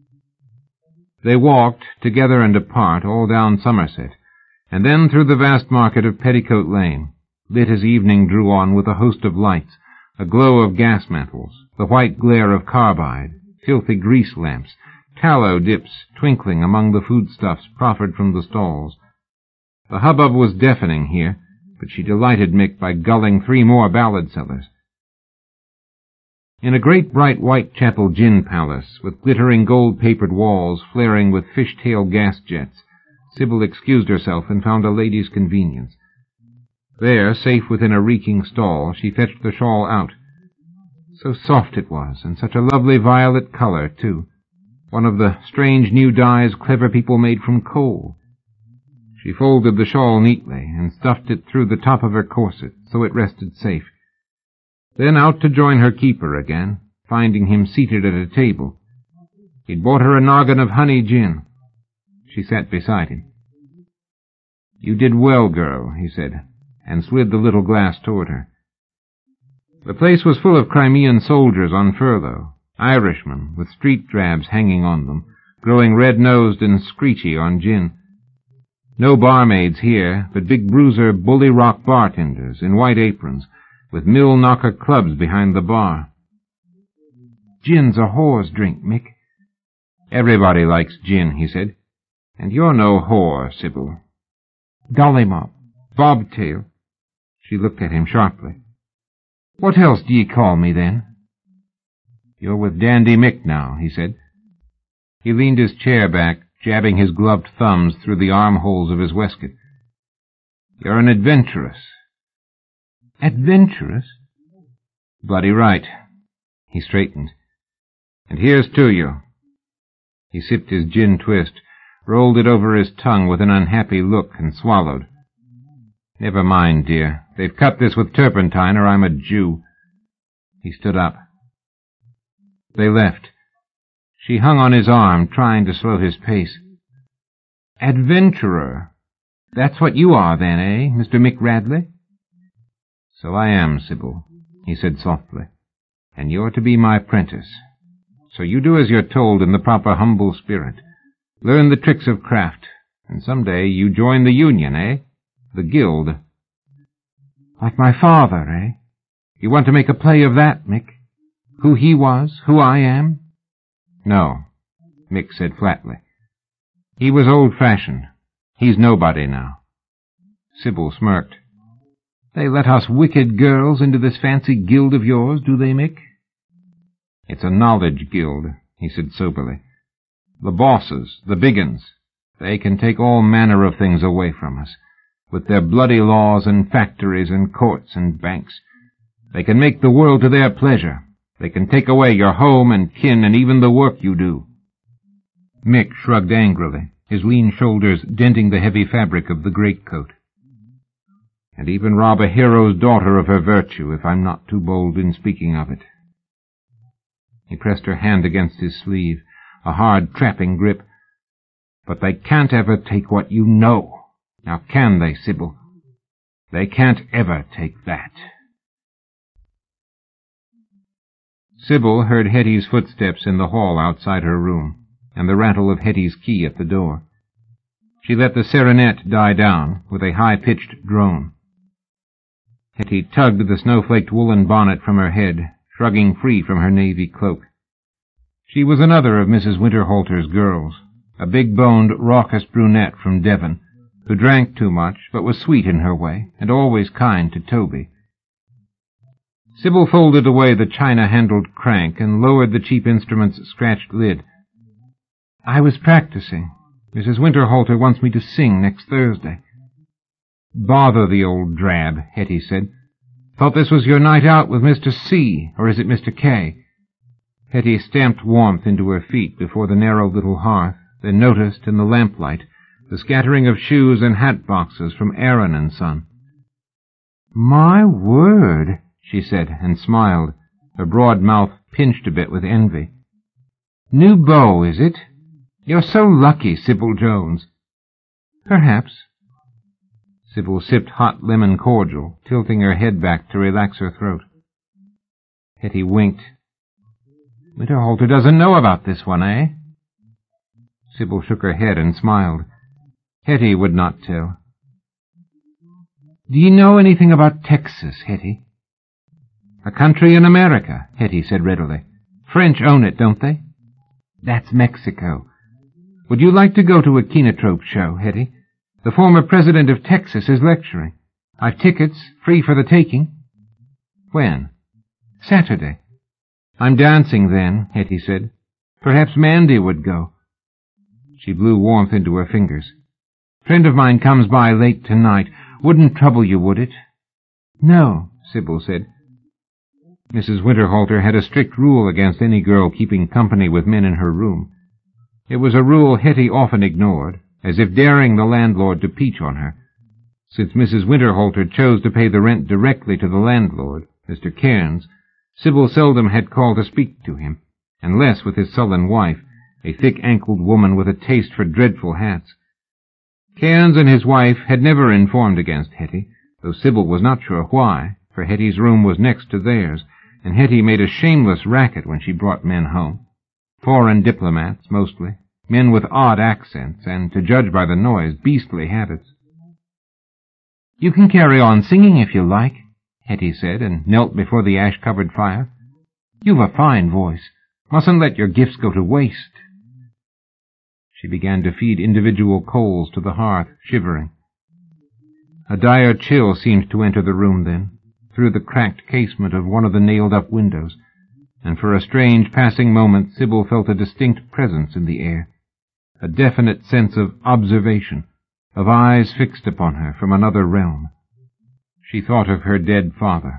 They walked, together and apart, all down Somerset, and then through the vast market of Petticoat Lane, lit as evening drew on with a host of lights, a glow of gas mantles, the white glare of carbide, filthy grease lamps, tallow dips twinkling among the foodstuffs proffered from the stalls. The hubbub was deafening here, but she delighted Mick by gulling three more ballad sellers. In a great bright Whitechapel gin palace, with glittering gold-papered walls flaring with fish-tail gas jets, Sybil excused herself and found a lady's convenience. There, safe within a reeking stall, she fetched the shawl out. So soft it was, and such a lovely violet color, too. One of the strange new dyes clever people made from coal. She folded the shawl neatly and stuffed it through the top of her corset, so it rested safe. Then out to join her keeper again, finding him seated at a table. He'd bought her a noggin of honey gin. She sat beside him. "You did well, girl," he said, and slid the little glass toward her. The place was full of Crimean soldiers on furlough, Irishmen with street drabs hanging on them, growing red-nosed and screechy on gin. No barmaids here, but big bruiser Bully Rock bartenders in white aprons, with mill-knocker clubs behind the bar. "Gin's a whore's drink, Mick." "Everybody likes gin," he said. "And you're no whore, Sybil." "Dollymop, bobtail." She looked at him sharply. "What else do ye call me, then?" "You're with Dandy Mick now," he said. He leaned his chair back, jabbing his gloved thumbs through the armholes of his waistcoat. "You're an adventuress." "Adventurous?" "Bloody right." He straightened. "And here's to you." He sipped his gin twist, rolled it over his tongue with an unhappy look, and swallowed. "Never mind, dear. They've cut this with turpentine, or I'm a Jew." He stood up. They left. She hung on his arm, trying to slow his pace. "Adventurer. That's what you are, then, eh, Mister Mick Radley?" "So I am, Sybil," he said softly. "And you're to be my prentice. So you do as you're told in the proper humble spirit. Learn the tricks of craft, and some day you join the union, eh? The guild." "Like my father, eh? You want to make a play of that, Mick? Who he was, who I am?" "No," Mick said flatly. "He was old-fashioned. He's nobody now." Sybil smirked. "They let us wicked girls into this fancy guild of yours, do they, Mick?" "It's a knowledge guild," he said soberly. "The bosses, the big uns, they can take all manner of things away from us, with their bloody laws and factories and courts and banks. They can make the world to their pleasure. They can take away your home and kin and even the work you do." Mick shrugged angrily, his lean shoulders denting the heavy fabric of the greatcoat. "And even rob a hero's daughter of her virtue, if I'm not too bold in speaking of it." He pressed her hand against his sleeve, a hard, trapping grip. "But they can't ever take what you know. Now can they, Sybil? They can't ever take that." Sybil heard Hetty's footsteps in the hall outside her room, and the rattle of Hetty's key at the door. She let the serenette die down with a high-pitched drone. Hetty tugged the snowflaked woolen bonnet from her head, shrugging free from her navy cloak. She was another of Missus Winterhalter's girls, a big-boned, raucous brunette from Devon, who drank too much, but was sweet in her way, and always kind to Toby. Sybil folded away the china-handled crank and lowered the cheap instrument's scratched lid. "I was practicing. Missus Winterhalter wants me to sing next Thursday. Bother the old drab, Hetty said. Thought this was your night out with Mister C, or is it Mister K? Hetty stamped warmth into her feet before the narrow little hearth, then noticed in the lamplight the scattering of shoes and hat boxes from Aaron and Son. My word, she said, and smiled, her broad mouth pinched a bit with envy. New beau, is it? You're so lucky, Sybil Jones. Perhaps. Sybil sipped hot lemon cordial, tilting her head back to relax her throat. Hetty winked. Winterhalter doesn't know about this one, eh? Sybil shook her head and smiled. Hetty would not tell. Do you know anything about Texas, Hetty? A country in America, Hetty said readily. French own it, don't they? That's Mexico. Would you like to go to a Kinotrope show, Hetty? The former president of Texas is lecturing. I've tickets, free for the taking. When? Saturday. I'm dancing then, Hetty said. Perhaps Mandy would go. She blew warmth into her fingers. Friend of mine comes by late tonight. Wouldn't trouble you, would it? No, Sybil said. Missus Winterhalter had a strict rule against any girl keeping company with men in her room. It was a rule Hetty often ignored, as if daring the landlord to peach on her. Since Missus Winterhalter chose to pay the rent directly to the landlord, Mister Cairns, Sybil seldom had call to speak to him, and less with his sullen wife, a thick-ankled woman with a taste for dreadful hats. Cairns and his wife had never informed against Hetty, though Sybil was not sure why, for Hetty's room was next to theirs, and Hetty made a shameless racket when she brought men home. Foreign diplomats, mostly, men with odd accents, and, to judge by the noise, beastly habits. You can carry on singing if you like, Hetty said, and knelt before the ash-covered fire. You've a fine voice. Mustn't let your gifts go to waste. She began to feed individual coals to the hearth, shivering. A dire chill seemed to enter the room then, through the cracked casement of one of the nailed-up windows, and for a strange passing moment Sybil felt a distinct presence in the air, a definite sense of observation, of eyes fixed upon her from another realm. She thought of her dead father.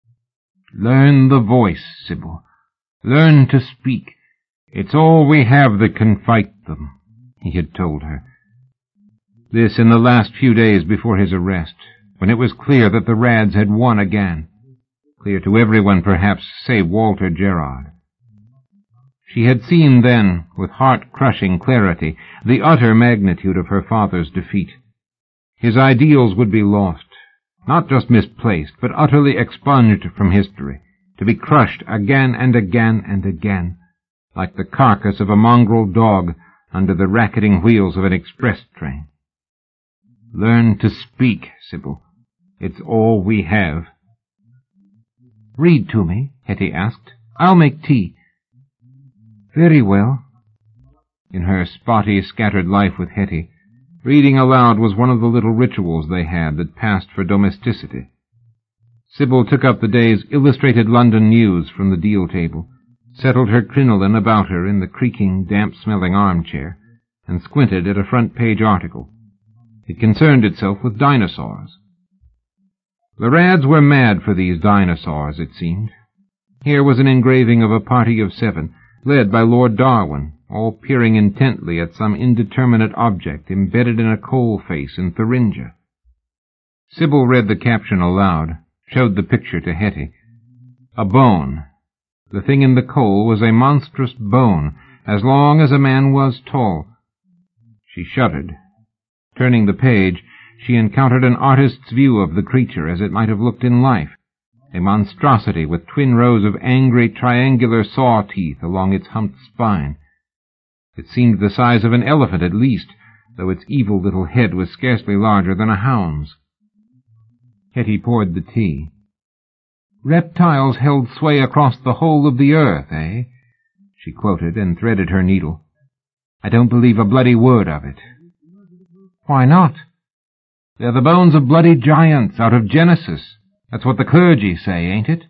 Learn the voice, Sybil. Learn to speak. It's all we have that can fight them, he had told her. This in the last few days before his arrest, when it was clear that the Rads had won again. Clear to everyone, perhaps, save Walter Gerard. She had seen then, with heart-crushing clarity, the utter magnitude of her father's defeat. His ideals would be lost, not just misplaced, but utterly expunged from history, to be crushed again and again and again, like the carcass of a mongrel dog under the racketing wheels of an express train. Learn to speak, Sybil. It's all we have. Read to me, Hetty asked. I'll make tea. Very well. In her spotty, scattered life with Hetty, reading aloud was one of the little rituals they had that passed for domesticity. Sybil took up the day's Illustrated London News from the deal table, settled her crinoline about her in the creaking, damp-smelling armchair, and squinted at a front-page article. It concerned itself with dinosaurs. The Rads were mad for these dinosaurs, it seemed. Here was an engraving of a party of seven, led by Lord Darwin, all peering intently at some indeterminate object embedded in a coal face in Thuringia. Sybil read the caption aloud, showed the picture to Hetty. A bone. The thing in the coal was a monstrous bone, as long as a man was tall. She shuddered. Turning the page, she encountered an artist's view of the creature as it might have looked in life, a monstrosity with twin rows of angry triangular saw teeth along its humped spine. It seemed the size of an elephant at least, though its evil little head was scarcely larger than a hound's. Hetty poured the tea. Reptiles held sway across the whole of the earth, eh? She quoted and threaded her needle. I don't believe a bloody word of it. Why not? They're the bones of bloody giants out of Genesis. That's what the clergy say, ain't it?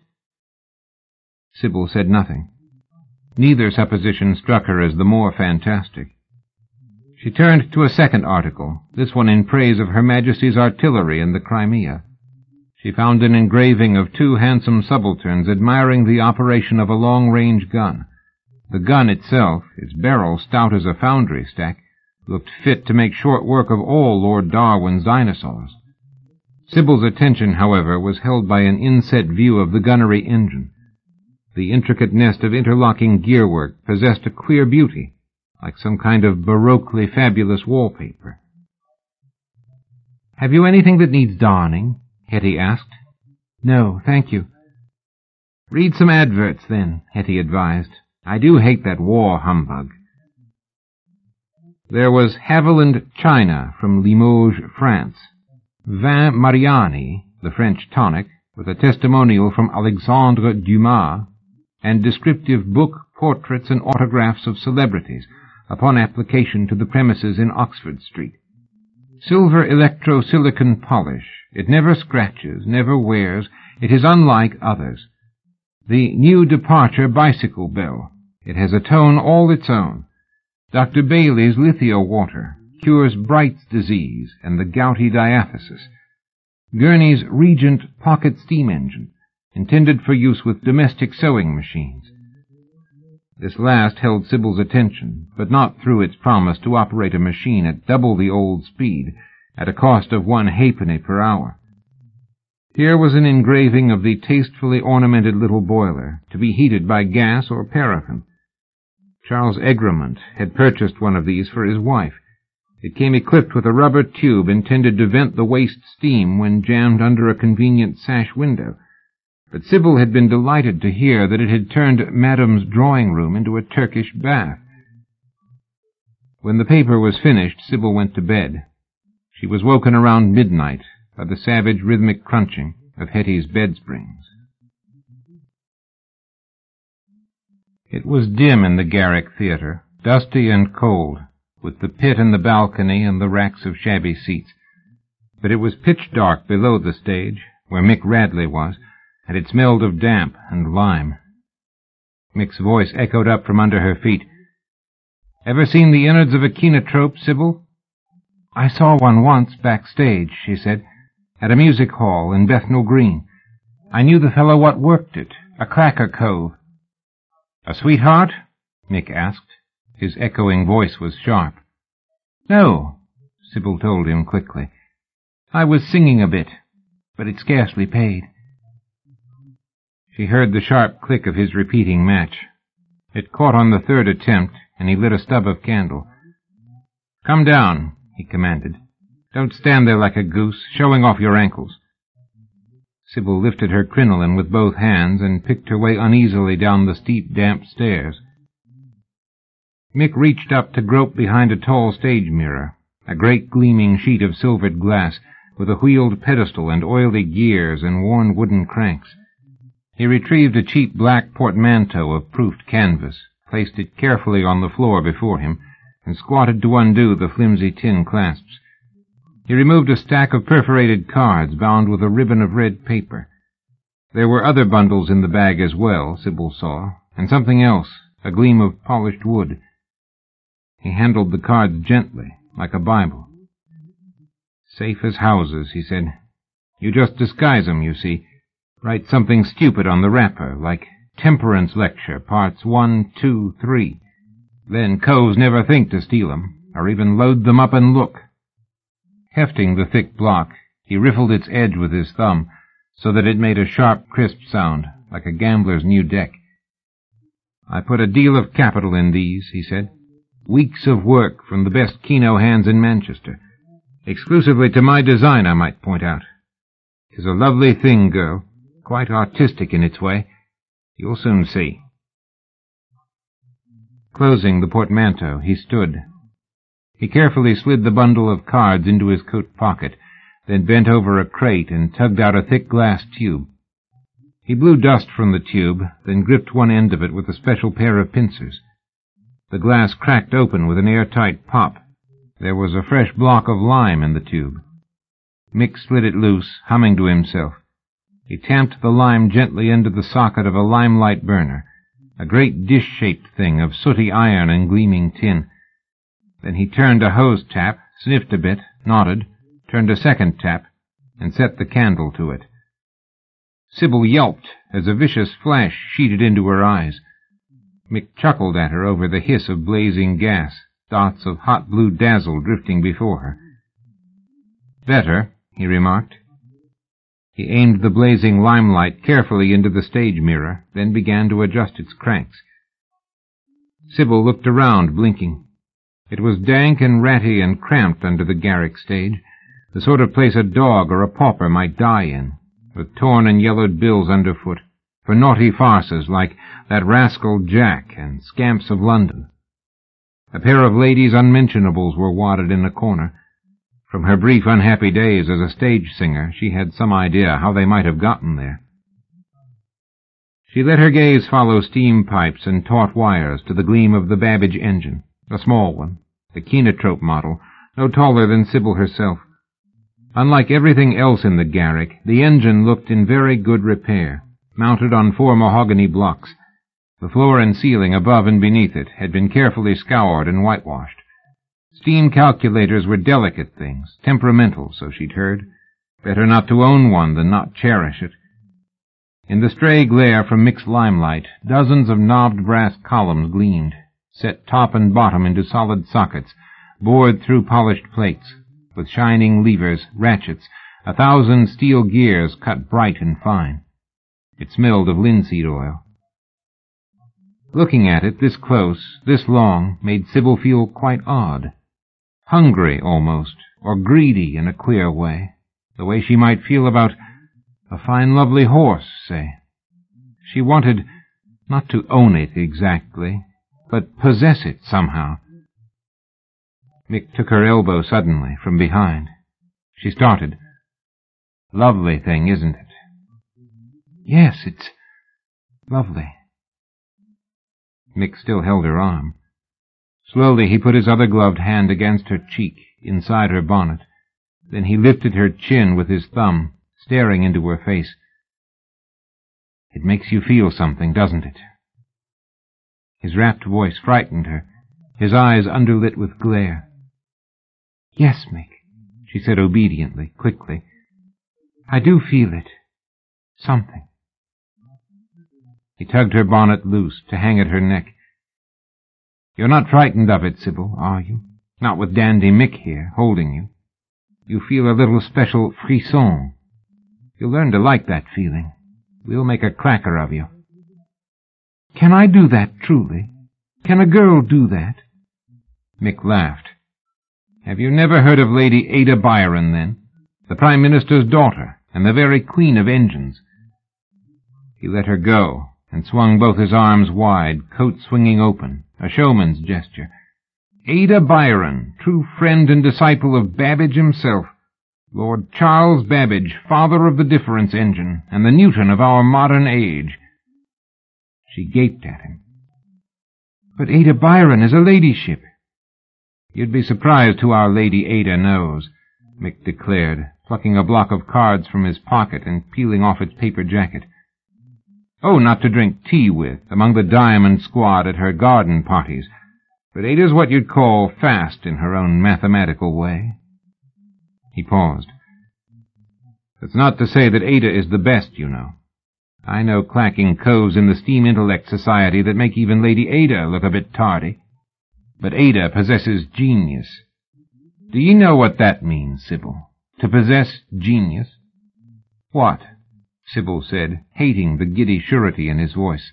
Sybil said nothing. Neither supposition struck her as the more fantastic. She turned to a second article, this one in praise of Her Majesty's artillery in the Crimea. She found an engraving of two handsome subalterns admiring the operation of a long-range gun. The gun itself, its barrel stout as a foundry stack, looked fit to make short work of all Lord Darwin's dinosaurs. Sybil's attention, however, was held by an inset view of the gunnery engine. The intricate nest of interlocking gearwork possessed a queer beauty, like some kind of baroquely fabulous wallpaper. "Have you anything that needs darning?" Hetty asked. "No, thank you." "Read some adverts, then," Hetty advised. "I do hate that war humbug." There was Haviland China from Limoges, France. Vin Mariani, the French tonic, with a testimonial from Alexandre Dumas, and descriptive book, portraits, and autographs of celebrities, upon application to the premises in Oxford Street. Silver electro-silicon polish. It never scratches, never wears. It is unlike others. The New Departure bicycle bell. It has a tone all its own. Doctor Bailey's Lithia water cures Bright's disease and the gouty diathesis. Gurney's Regent pocket steam engine, intended for use with domestic sewing machines. This last held Sybil's attention, but not through its promise to operate a machine at double the old speed, at a cost of one halfpenny per hour. Here was an engraving of the tastefully ornamented little boiler, to be heated by gas or paraffin. Charles Egremont had purchased one of these for his wife. It came equipped with a rubber tube intended to vent the waste steam when jammed under a convenient sash window, but Sybil had been delighted to hear that it had turned Madame's drawing-room into a Turkish bath. When the paper was finished, Sybil went to bed. She was woken around midnight by the savage rhythmic crunching of Hetty's bed-springs. It was dim in the Garrick Theatre, dusty and cold, with the pit and the balcony and the racks of shabby seats. But it was pitch dark below the stage, where Mick Radley was, and it smelled of damp and lime. Mick's voice echoed up from under her feet. "Ever seen the innards of a kinotrope, Sybil?" "I saw one once backstage," she said, "at a music hall in Bethnal Green. I knew the fellow what worked it, a cracker cove." "A sweetheart?" Mick asked. His echoing voice was sharp. "No," Sybil told him quickly. "I was singing a bit, but it scarcely paid." She heard the sharp click of his repeating match. It caught on the third attempt, and he lit a stub of candle. "Come down," he commanded. "Don't stand there like a goose, showing off your ankles." Sybil lifted her crinoline with both hands and picked her way uneasily down the steep, damp stairs. Mick reached up to grope behind a tall stage mirror, a great gleaming sheet of silvered glass, with a wheeled pedestal and oily gears and worn wooden cranks. He retrieved a cheap black portmanteau of proofed canvas, placed it carefully on the floor before him, and squatted to undo the flimsy tin clasps. He removed a stack of perforated cards bound with a ribbon of red paper. There were other bundles in the bag as well, Sybil saw, and something else, a gleam of polished wood. He handled the cards gently, like a Bible. "Safe as houses," he said. "You just disguise 'em, you see. Write something stupid on the wrapper, like Temperance Lecture, Parts one, two, three. Then coves never think to steal 'em, or even load them up and look." Hefting the thick block, he riffled its edge with his thumb, so that it made a sharp, crisp sound, like a gambler's new deck. "I put a deal of capital in these," he said. "Weeks of work from the best keno hands in Manchester. Exclusively to my design, I might point out. 'Tis a lovely thing, girl, quite artistic in its way. You'll soon see." Closing the portmanteau, he stood. He carefully slid the bundle of cards into his coat pocket, then bent over a crate and tugged out a thick glass tube. He blew dust from the tube, then gripped one end of it with a special pair of pincers. The glass cracked open with an airtight pop. There was a fresh block of lime in the tube. Mick slid it loose, humming to himself. He tamped the lime gently into the socket of a limelight burner, a great dish-shaped thing of sooty iron and gleaming tin. Then he turned a hose tap, sniffed a bit, nodded, turned a second tap, and set the candle to it. Sybil yelped as a vicious flash sheeted into her eyes. Mick chuckled at her over the hiss of blazing gas, dots of hot blue dazzle drifting before her. "Better," he remarked. He aimed the blazing limelight carefully into the stage mirror, then began to adjust its cranks. Sybil looked around, blinking. It was dank and ratty and cramped under the Garrick stage, the sort of place a dog or a pauper might die in, with torn and yellowed bills underfoot, for naughty farces like That Rascal Jack and Scamps of London. A pair of ladies unmentionables were wadded in a corner. From her brief unhappy days as a stage singer, she had some idea how they might have gotten there. She let her gaze follow steam pipes and taut wires to the gleam of the Babbage engine, a small one, the Kenotrope model, no taller than Sybil herself. Unlike everything else in the Garrick, the engine looked in very good repair, mounted on four mahogany blocks. The floor and ceiling above and beneath it had been carefully scoured and whitewashed. Steam calculators were delicate things, temperamental, so she'd heard. Better not to own one than not cherish it. In the stray glare from Mick's limelight, dozens of knobbed brass columns gleamed, set top and bottom into solid sockets, bored through polished plates, with shining levers, ratchets, a thousand steel gears cut bright and fine. It smelled of linseed oil. Looking at it this close, this long, made Sybil feel quite odd. Hungry, almost, or greedy in a queer way, the way she might feel about a fine, lovely horse, say. She wanted not to own it exactly, but possess it somehow. Mick took her elbow suddenly from behind. She started. "Lovely thing, isn't it?" "Yes, it's lovely." Mick still held her arm. Slowly he put his other gloved hand against her cheek, inside her bonnet. Then he lifted her chin with his thumb, staring into her face. "It makes you feel something, doesn't it?" His rapt voice frightened her, his eyes underlit with glare. "Yes, Mick," she said obediently, quickly. "I do feel it. Something." He tugged her bonnet loose to hang at her neck. "You're not frightened of it, Sybil, are you? Not with Dandy Mick here, holding you. You feel a little special frisson. You'll learn to like that feeling. We'll make a cracker of you." "Can I do that, truly? Can a girl do that?" Mick laughed. "Have you never heard of Lady Ada Byron, then? The Prime Minister's daughter, and the very queen of engines." He let her go, and swung both his arms wide, coat swinging open, a showman's gesture. "Ada Byron, true friend and disciple of Babbage himself, Lord Charles Babbage, father of the difference engine, and the Newton of our modern age." She gaped at him. "But Ada Byron is a ladyship." "You'd be surprised who our Lady Ada knows," Mick declared, plucking a block of cards from his pocket and peeling off its paper jacket. "Oh, not to drink tea with, among the diamond squad at her garden parties, but Ada's what you'd call fast in her own mathematical way." He paused. "That's not to say that Ada is the best, you know. I know clacking coves in the Steam Intellect Society that make even Lady Ada look a bit tardy. But Ada possesses genius. Do you know what that means, Sybil? To possess genius?" "What?" Sybil said, hating the giddy surety in his voice.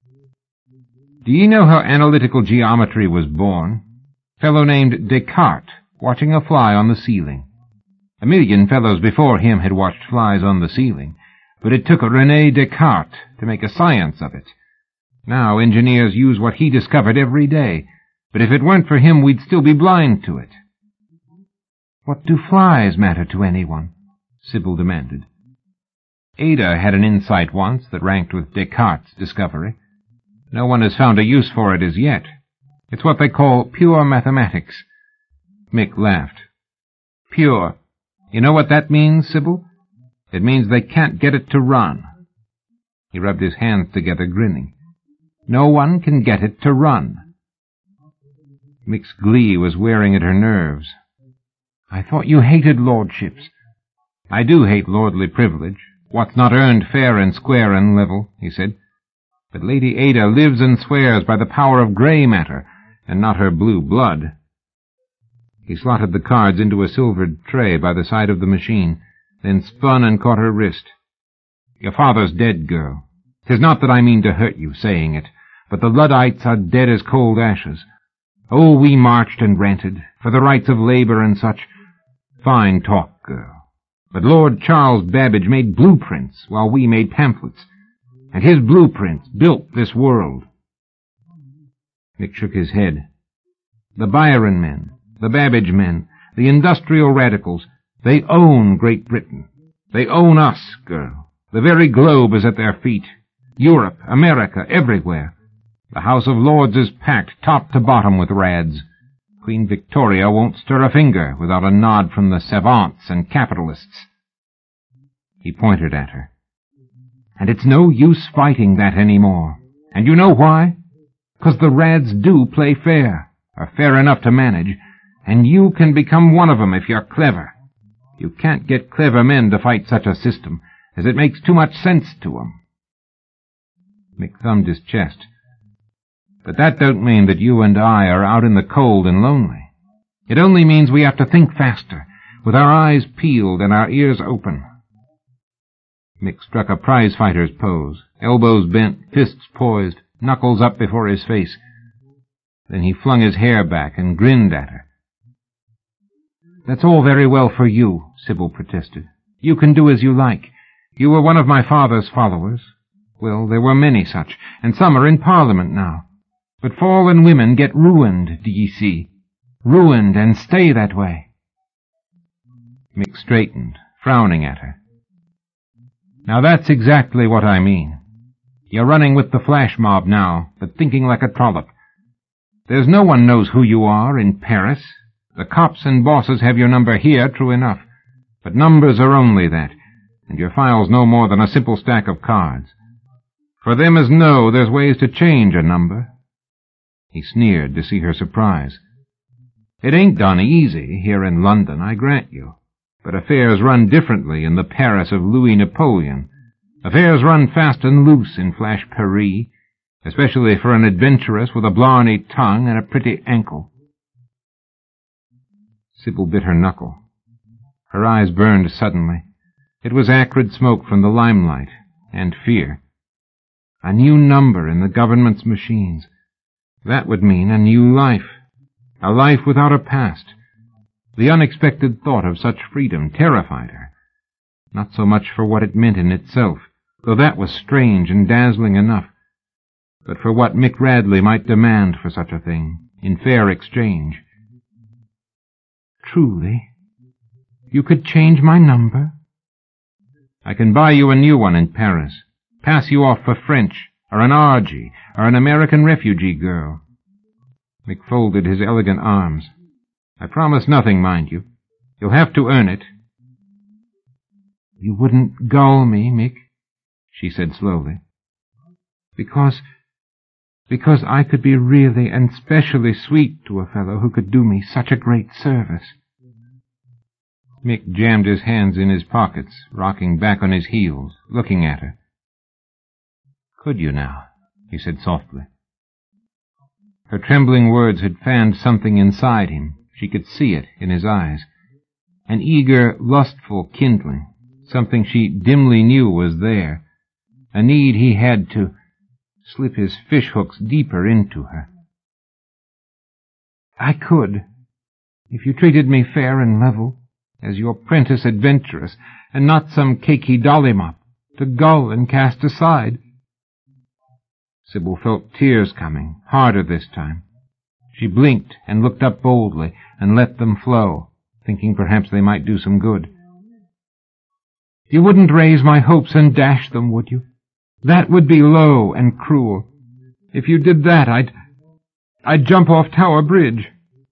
"Do you know how analytical geometry was born? Fellow named Descartes, watching a fly on the ceiling. A million fellows before him had watched flies on the ceiling, but it took René Descartes to make a science of it. Now engineers use what he discovered every day, but if it weren't for him, we'd still be blind to it." "What do flies matter to anyone?" Sybil demanded. "Ada had an insight once that ranked with Descartes' discovery. No one has found a use for it as yet. It's what they call pure mathematics." Mick laughed. "Pure. You know what that means, Sybil? It means they can't get it to run." He rubbed his hands together, grinning. "No one can get it to run." Mick's glee was wearing at her nerves. "I thought you hated lordships." "I do hate lordly privilege, what's not earned fair and square and level," he said. "But Lady Ada lives and swears by the power of grey matter, and not her blue blood." He slotted the cards into a silvered tray by the side of the machine, then spun and caught her wrist. "Your father's dead, girl. 'Tis not that I mean to hurt you, saying it, but the Luddites are dead as cold ashes. Oh, we marched and ranted, for the rights of labour and such. Fine talk, girl. But Lord Charles Babbage made blueprints while we made pamphlets, and his blueprints built this world." Mick shook his head. "The Byron men, the Babbage men, the industrial radicals, they own Great Britain. They own us, girl. The very globe is at their feet. Europe, America, everywhere. The House of Lords is packed top to bottom with rads. Queen Victoria won't stir a finger without a nod from the savants and capitalists." He pointed at her. "And it's no use fighting that any more. And you know why? 'Cause the rads do play fair, are fair enough to manage, and you can become one of 'em if you're clever. You can't get clever men to fight such a system, as it makes too much sense to 'em." Mick thumbed his chest. "But that don't mean that you and I are out in the cold and lonely. It only means we have to think faster, with our eyes peeled and our ears open." Mick struck a prize-fighter's pose, elbows bent, fists poised, knuckles up before his face. Then he flung his hair back and grinned at her. "That's all very well for you," Sybil protested. "You can do as you like. You were one of my father's followers. Well, there were many such, and some are in Parliament now. But fallen women get ruined, do ye see? Ruined, and stay that way." Mick straightened, frowning at her. "Now that's exactly what I mean. You're running with the flash mob now, but thinking like a trollop. There's no one knows who you are in Paris. The cops and bosses have your number here, true enough. But numbers are only that, and your file's no more than a simple stack of cards. For them as know, there's ways to change a number." He sneered to see her surprise. "It ain't done easy here in London, I grant you. But affairs run differently in the Paris of Louis Napoleon. Affairs run fast and loose in Flash Paris, especially for an adventuress with a blarney tongue and a pretty ankle." Sybil bit her knuckle. Her eyes burned suddenly. It was acrid smoke from the limelight, and fear. A new number in the government's machines. That would mean a new life. A life without a past. The unexpected thought of such freedom terrified her. Not so much for what it meant in itself, though that was strange and dazzling enough, but for what Mick Radley might demand for such a thing, in fair exchange. "Truly? You could change my number?" "I can buy you a new one in Paris, pass you off for French, or an Argy, or an American refugee girl." Mick folded his elegant arms. "I promise nothing, mind you. You'll have to earn it." "You wouldn't gull me, Mick," she said slowly. Because... because I could be really and specially sweet to a fellow who could do me such a great service." Mick jammed his hands in his pockets, rocking back on his heels, looking at her. "Could you now?" he said softly. Her trembling words had fanned something inside him. She could see it in his eyes. An eager, lustful kindling, something she dimly knew was there. A need he had to slip his fishhooks deeper into her. "I could, if you treated me fair and level, as your prentice adventuress, and not some cakey dollymop, to gull and cast aside." Sybil felt tears coming, harder this time. She blinked and looked up boldly, and let them flow, thinking perhaps they might do some good. "You wouldn't raise my hopes and dash them, would you? That would be low and cruel. If you did that, I'd... I'd jump off Tower Bridge."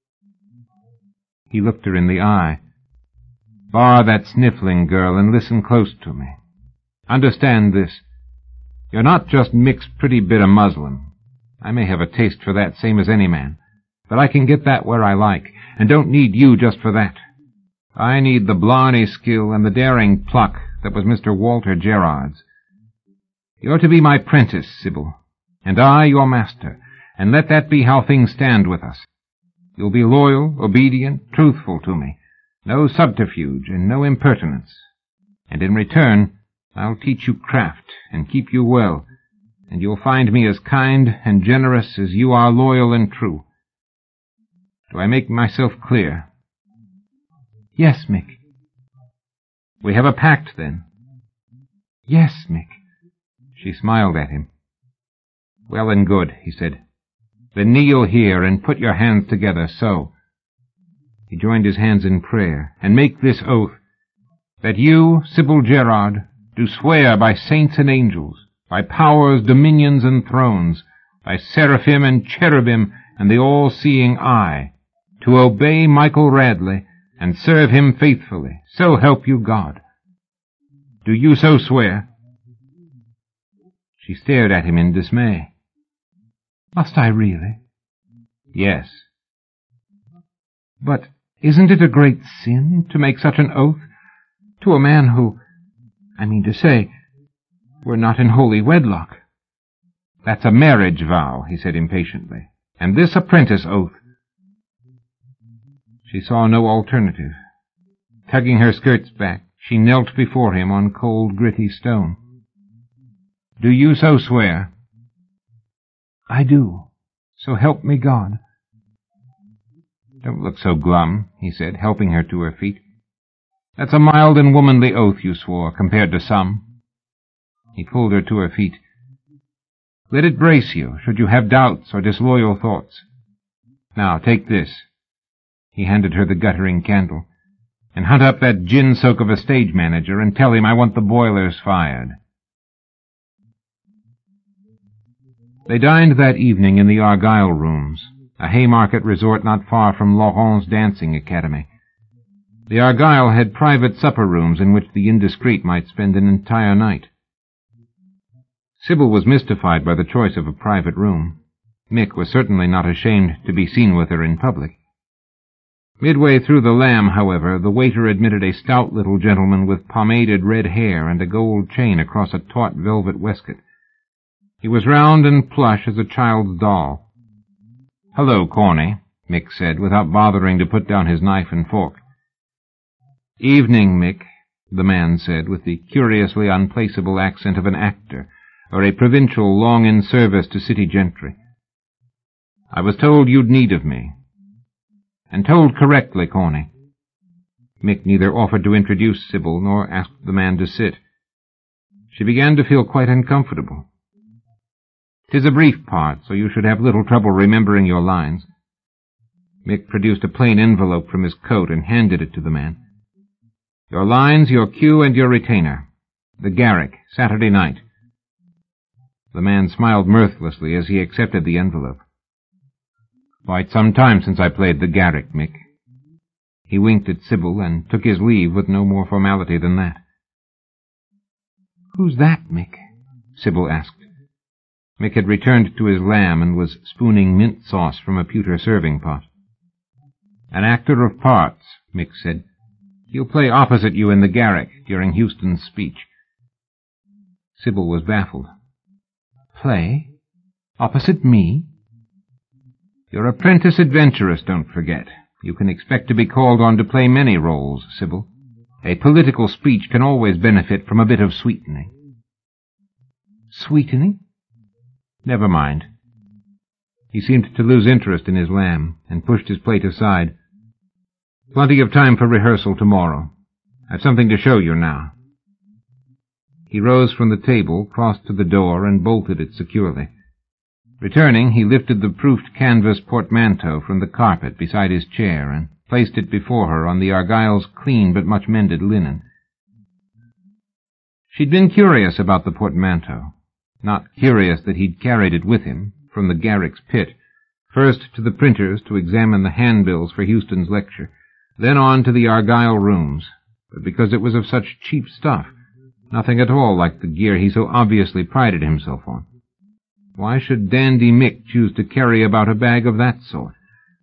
He looked her in the eye. "Bar that sniffling, girl, and listen close to me. Understand this. You're not just Mick's pretty bit of muslin. I may have a taste for that, same as any man. But I can get that where I like, and don't need you just for that. I need the blarney skill and the daring pluck that was Mister Walter Gerard's. You're to be my prentice, Sybil, and I your master, and let that be how things stand with us. You'll be loyal, obedient, truthful to me, no subterfuge and no impertinence. And in return, I'll teach you craft and keep you well, and you'll find me as kind and generous as you are loyal and true. Do I make myself clear? Yes, Mick. We have a pact, then? Yes, Mick. She smiled at him. Well and good, he said. Then kneel here and put your hands together, so. He joined his hands in prayer, and make this oath, that you, Sybil Gerard, do swear by saints and angels, by powers, dominions, and thrones, by seraphim and cherubim, and the all-seeing eye, to obey Michael Radley, and serve him faithfully, so help you God. Do you so swear? She stared at him in dismay. Must I really? Yes. But isn't it a great sin to make such an oath to a man who, I mean to say, we're not in holy wedlock? That's a marriage vow, he said impatiently, and this apprentice oath. She saw no alternative. Tugging her skirts back, she knelt before him on cold, gritty stone. Do you so swear? I do. So help me God. Don't look so glum, he said, helping her to her feet. That's a mild and womanly oath you swore, compared to some. He pulled her to her feet. Let it brace you, should you have doubts or disloyal thoughts. Now, take this. He handed her the guttering candle. And hunt up that gin soak of a stage manager and tell him I want the boilers fired. They dined that evening in the Argyle Rooms, a Haymarket resort not far from Laurent's dancing academy. The Argyle had private supper rooms in which the indiscreet might spend an entire night. Sybil was mystified by the choice of a private room. Mick was certainly not ashamed to be seen with her in public. Midway through the lamb, however, the waiter admitted a stout little gentleman with pomaded red hair and a gold chain across a taut velvet waistcoat. He was round and plush as a child's doll. "Hello, Corny," Mick said, without bothering to put down his knife and fork. "Evening, Mick," the man said, with the curiously unplaceable accent of an actor, or a provincial long in service to city gentry. "I was told you'd need of me." "And told correctly, Corny." Mick neither offered to introduce Sybil nor asked the man to sit. She began to feel quite uncomfortable. "'Tis a brief part, so you should have little trouble remembering your lines." Mick produced a plain envelope from his coat and handed it to the man. "Your lines, your cue, and your retainer. The Garrick, Saturday night." The man smiled mirthlessly as he accepted the envelope. "Quite some time since I played the Garrick, Mick." He winked at Sybil and took his leave with no more formality than that. "Who's that, Mick?" Sybil asked. Mick had returned to his lamb and was spooning mint sauce from a pewter serving pot. "An actor of parts," Mick said. "He'll play opposite you in the Garrick during Houston's speech." Sybil was baffled. "Play? Opposite me?" "You're apprentice adventuress, don't forget. You can expect to be called on to play many roles, Sybil. A political speech can always benefit from a bit of sweetening." "Sweetening?" "Never mind." He seemed to lose interest in his lamb and pushed his plate aside. "Plenty of time for rehearsal tomorrow. I've something to show you now." He rose from the table, crossed to the door, and bolted it securely. Returning, he lifted the proofed canvas portmanteau from the carpet beside his chair and placed it before her on the Argyle's clean but much mended linen. She'd been curious about the portmanteau, not curious that he'd carried it with him from the Garrick's pit, first to the printer's to examine the handbills for Houston's lecture, then on to the Argyle Rooms, but because it was of such cheap stuff, nothing at all like the gear he so obviously prided himself on. Why should Dandy Mick choose to carry about a bag of that sort?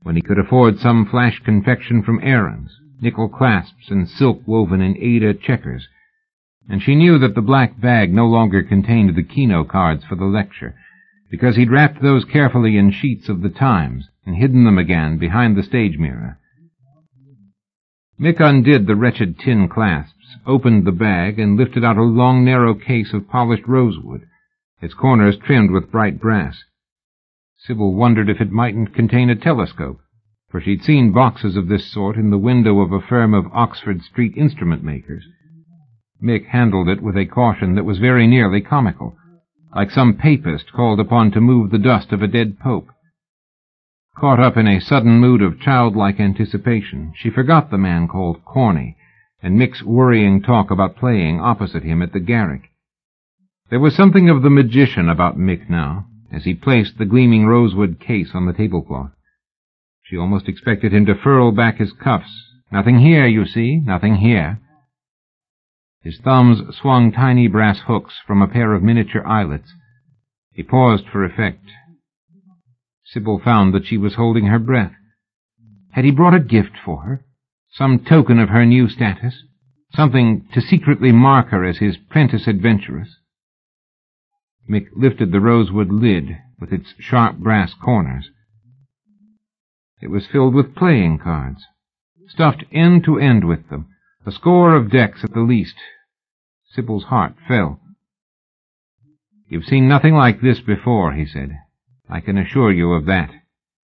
when he could afford some flash confection from Aaron's, nickel clasps and silk woven in Ada checkers, and she knew that the black bag no longer contained the Keno cards for the lecture, because he'd wrapped those carefully in sheets of the Times and hidden them again behind the stage mirror. Mick undid the wretched tin clasps, opened the bag, and lifted out a long, narrow case of polished rosewood, its corners trimmed with bright brass. Sybil wondered if it mightn't contain a telescope, for she'd seen boxes of this sort in the window of a firm of Oxford Street instrument makers. Mick handled it with a caution that was very nearly comical, like some papist called upon to move the dust of a dead pope. Caught up in a sudden mood of childlike anticipation, she forgot the man called Corny, and Mick's worrying talk about playing opposite him at the Garrick. There was something of the magician about Mick now, as he placed the gleaming rosewood case on the tablecloth. She almost expected him to furl back his cuffs. Nothing here, you see, nothing here. His thumbs swung tiny brass hooks from a pair of miniature eyelets. He paused for effect. Sybil found that she was holding her breath. Had he brought a gift for her? Some token of her new status? Something to secretly mark her as his prentice adventuress? Mick lifted the rosewood lid with its sharp brass corners. It was filled with playing cards, stuffed end to end with them, a score of decks at the least. Sybil's heart fell. "You've seen nothing like this before," he said. "I can assure you of that."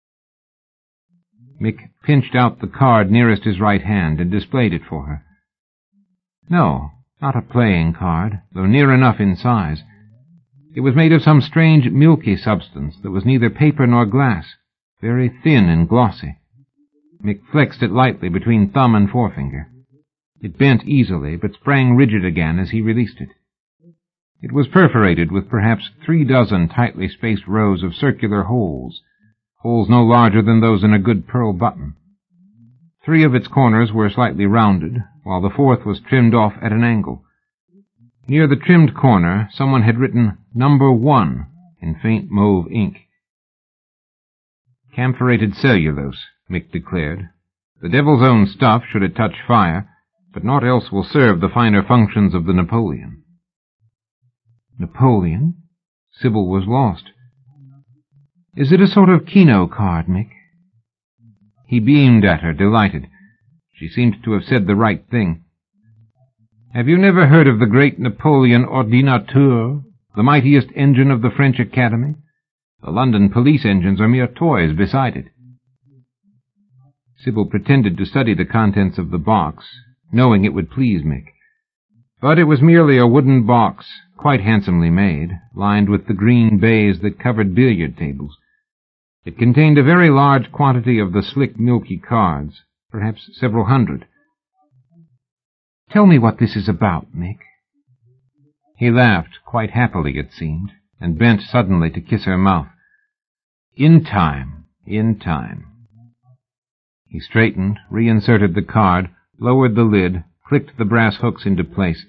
Mick pinched out the card nearest his right hand and displayed it for her. No, not a playing card, though near enough in size. It was made of some strange milky substance that was neither paper nor glass, very thin and glossy. Mick flexed it lightly between thumb and forefinger. It bent easily, but sprang rigid again as he released it. It was perforated with perhaps three dozen tightly spaced rows of circular holes, holes no larger than those in a good pearl button. Three of its corners were slightly rounded, while the fourth was trimmed off at an angle. Near the trimmed corner, someone had written Number One in faint mauve ink. "Camphorated cellulose," Mick declared. "The devil's own stuff should it touch fire, but naught else will serve the finer functions of the Napoleon." Napoleon? Sybil was lost. "Is it a sort of Keno card, Mick?" He beamed at her, delighted. She seemed to have said the right thing. "Have you never heard of the great Napoleon Ordinateur, the mightiest engine of the French Academy? The London police engines are mere toys beside it." Sybil pretended to study the contents of the box, knowing it would please Mick. But it was merely a wooden box, quite handsomely made, lined with the green baize that covered billiard tables. It contained a very large quantity of the slick, milky cards, perhaps several hundred. "Tell me what this is about, Mick." He laughed, quite happily it seemed, and bent suddenly to kiss her mouth. "In time, in time." He straightened, reinserted the card, lowered the lid, clicked the brass hooks into place.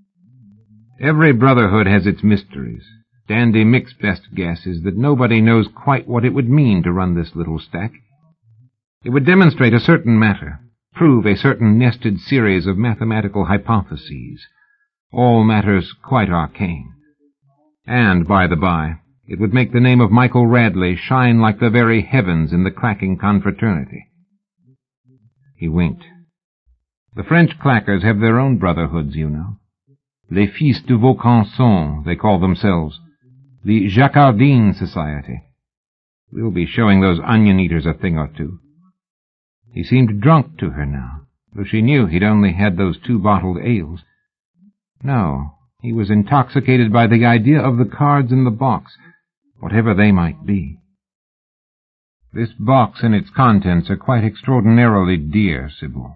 "Every brotherhood has its mysteries. Dandy Mick's best guess is that nobody knows quite what it would mean to run this little stack. It would demonstrate a certain matter, prove a certain nested series of mathematical hypotheses, all matters quite arcane. And, by the by, it would make the name of Michael Radley shine like the very heavens in the clacking confraternity." He winked. "The French clackers have their own brotherhoods, you know. Les Fils de Vaucanson, they call themselves. The Jacquardine Society. We'll be showing those onion-eaters a thing or two." He seemed drunk to her now, though she knew he'd only had those two bottled ales. No, he was intoxicated by the idea of the cards in the box, whatever they might be. "This box and its contents are quite extraordinarily dear, Sybil."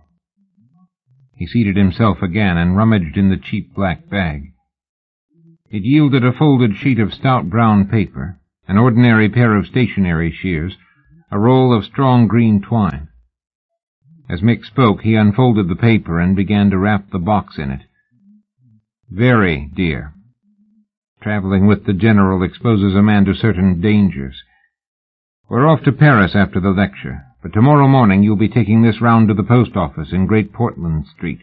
He seated himself again and rummaged in the cheap black bag. It yielded a folded sheet of stout brown paper, an ordinary pair of stationery shears, a roll of strong green twine. As Mick spoke, he unfolded the paper and began to wrap the box in it. "Very dear. Traveling with the General exposes a man to certain dangers. We're off to Paris after the lecture, But tomorrow morning you'll be taking this round to the post office in Great Portland Street.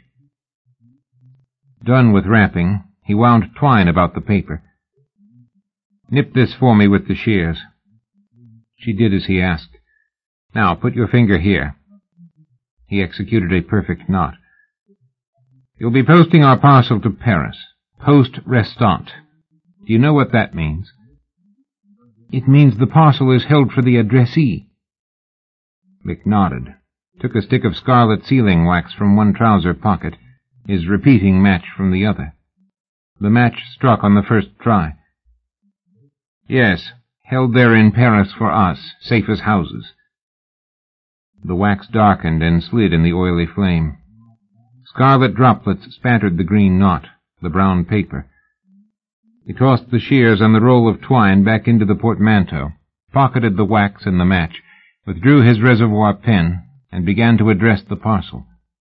Done with wrapping, he wound twine about the paper. Nip this for me with the shears. She did as he asked. Now, put your finger here. He executed a perfect knot. You'll be posting our parcel to Paris. Poste restante. Do you know what that means? It means the parcel is held for the addressee. Mick nodded, took a stick of scarlet sealing wax from one trouser pocket, his repeating match from the other. The match struck on the first try. Yes, held there in Paris for us, safe as houses. The wax darkened and slid in the oily flame. Scarlet droplets spattered the green knot, the brown paper. He tossed the shears and the roll of twine back into the portmanteau, pocketed the wax and the match, withdrew his reservoir pen, and began to address the parcel.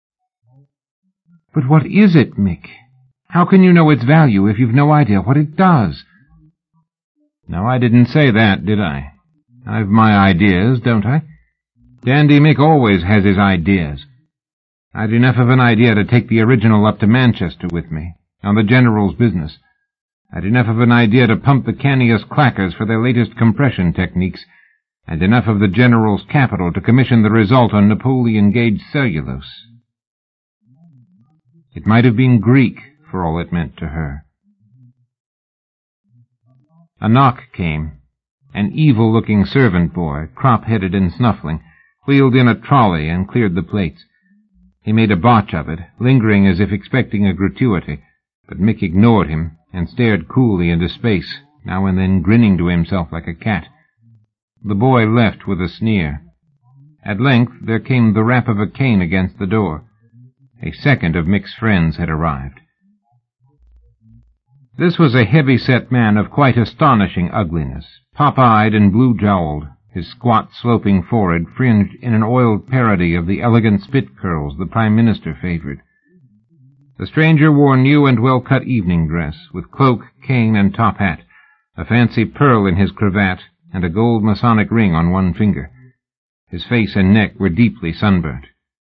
But what is it, Mick? How can you know its value if you've no idea what it does? No, I didn't say that, did I? I've my ideas, don't I? Dandy Mick always has his ideas. I'd enough of an idea to take the original up to Manchester with me, on the General's business. I'd enough of an idea to pump the Canius clackers for their latest compression techniques, and enough of the General's capital to commission the result on Napoleon-gauge cellulose. It might have been Greek, for all it meant to her. A knock came. An evil-looking servant boy, crop-headed and snuffling, wheeled in a trolley and cleared the plates. He made a botch of it, lingering as if expecting a gratuity, but Mick ignored him and stared coolly into space, now and then grinning to himself like a cat. The boy left with a sneer. At length there came the rap of a cane against the door. A second of Mick's friends had arrived. This was a heavy-set man of quite astonishing ugliness, pop-eyed and blue-jowled, his squat, sloping forehead fringed in an oiled parody of the elegant spit curls the Prime Minister favored. The stranger wore new and well-cut evening dress, with cloak, cane, and top hat, a fancy pearl in his cravat, and a gold Masonic ring on one finger. His face and neck were deeply sunburnt.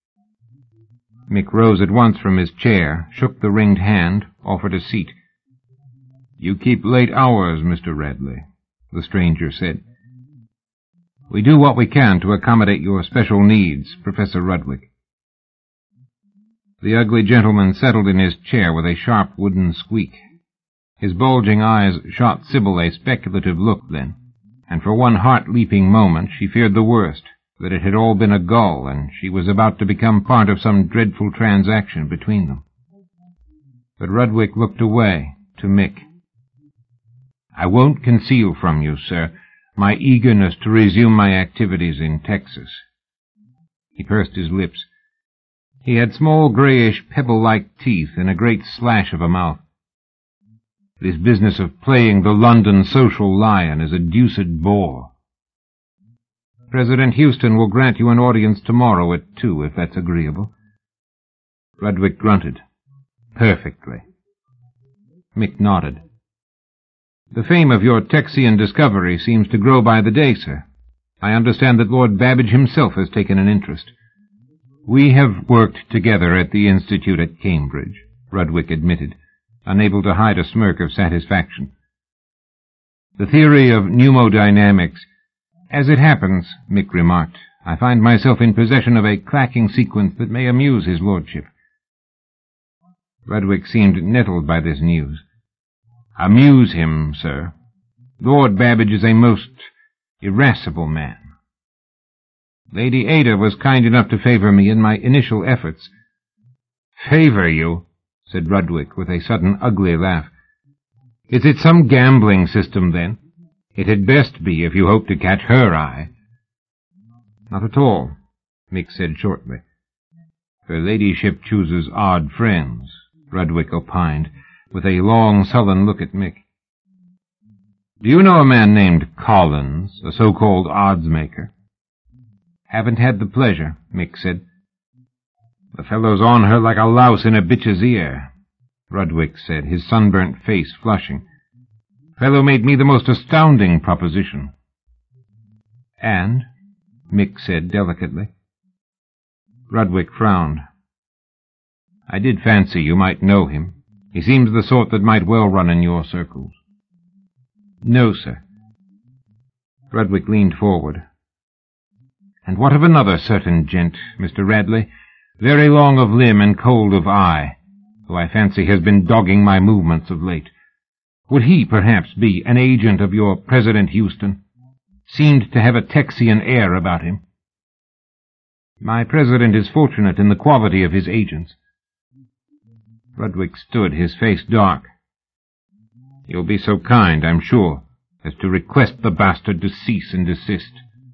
Mick rose at once from his chair, shook the ringed hand, offered a seat. "You keep late hours, Mister Radley," the stranger said. "We do what we can to accommodate your special needs, Professor Rudwick." The ugly gentleman settled in his chair with a sharp wooden squeak. His bulging eyes shot Sybil a speculative look then, and for one heart-leaping moment she feared the worst, that it had all been a gull, and she was about to become part of some dreadful transaction between them. But Rudwick looked away, to Mick. "I won't conceal from you, sir, my eagerness to resume my activities in Texas." He pursed his lips. He had small, grayish, pebble-like teeth and a great slash of a mouth. This business of playing the London social lion is a deuced bore. President Houston will grant you an audience tomorrow at two, if that's agreeable. Rudwick grunted. Perfectly. Mick nodded. The fame of your Texian discovery seems to grow by the day, sir. I understand that Lord Babbage himself has taken an interest. We have worked together at the Institute at Cambridge, Rudwick admitted, unable to hide a smirk of satisfaction. The theory of pneumodynamics... As it happens, Mick remarked, I find myself in possession of a clacking sequence that may amuse his lordship. Rudwick seemed nettled by this news. Amuse him, sir. Lord Babbage is a most irascible man. Lady Ada was kind enough to favor me in my initial efforts. Favor you? Said Rudwick with a sudden ugly laugh. Is it some gambling system, then? It had best be if you hope to catch her eye. Not at all, Mick said shortly. Her ladyship chooses odd friends, Rudwick opined, with a long, sullen look at Mick. Do you know a man named Collins, a so-called odds-maker? Haven't had the pleasure, Mick said. The fellow's on her like a louse in a bitch's ear, Rudwick said, his sunburnt face flushing. Fellow made me the most astounding proposition. And? Mick said delicately. Rudwick frowned. I did fancy you might know him. He seems the sort that might well run in your circles. No, sir. Rudwick leaned forward. And what of another certain gent, Mister Radley, very long of limb and cold of eye, who I fancy has been dogging my movements of late? Would he, perhaps, be an agent of your President Houston? Seemed to have a Texian air about him. My president is fortunate in the quality of his agents. Rudwick stood, his face dark. You'll be so kind, I'm sure, as to request the bastard to cease and desist.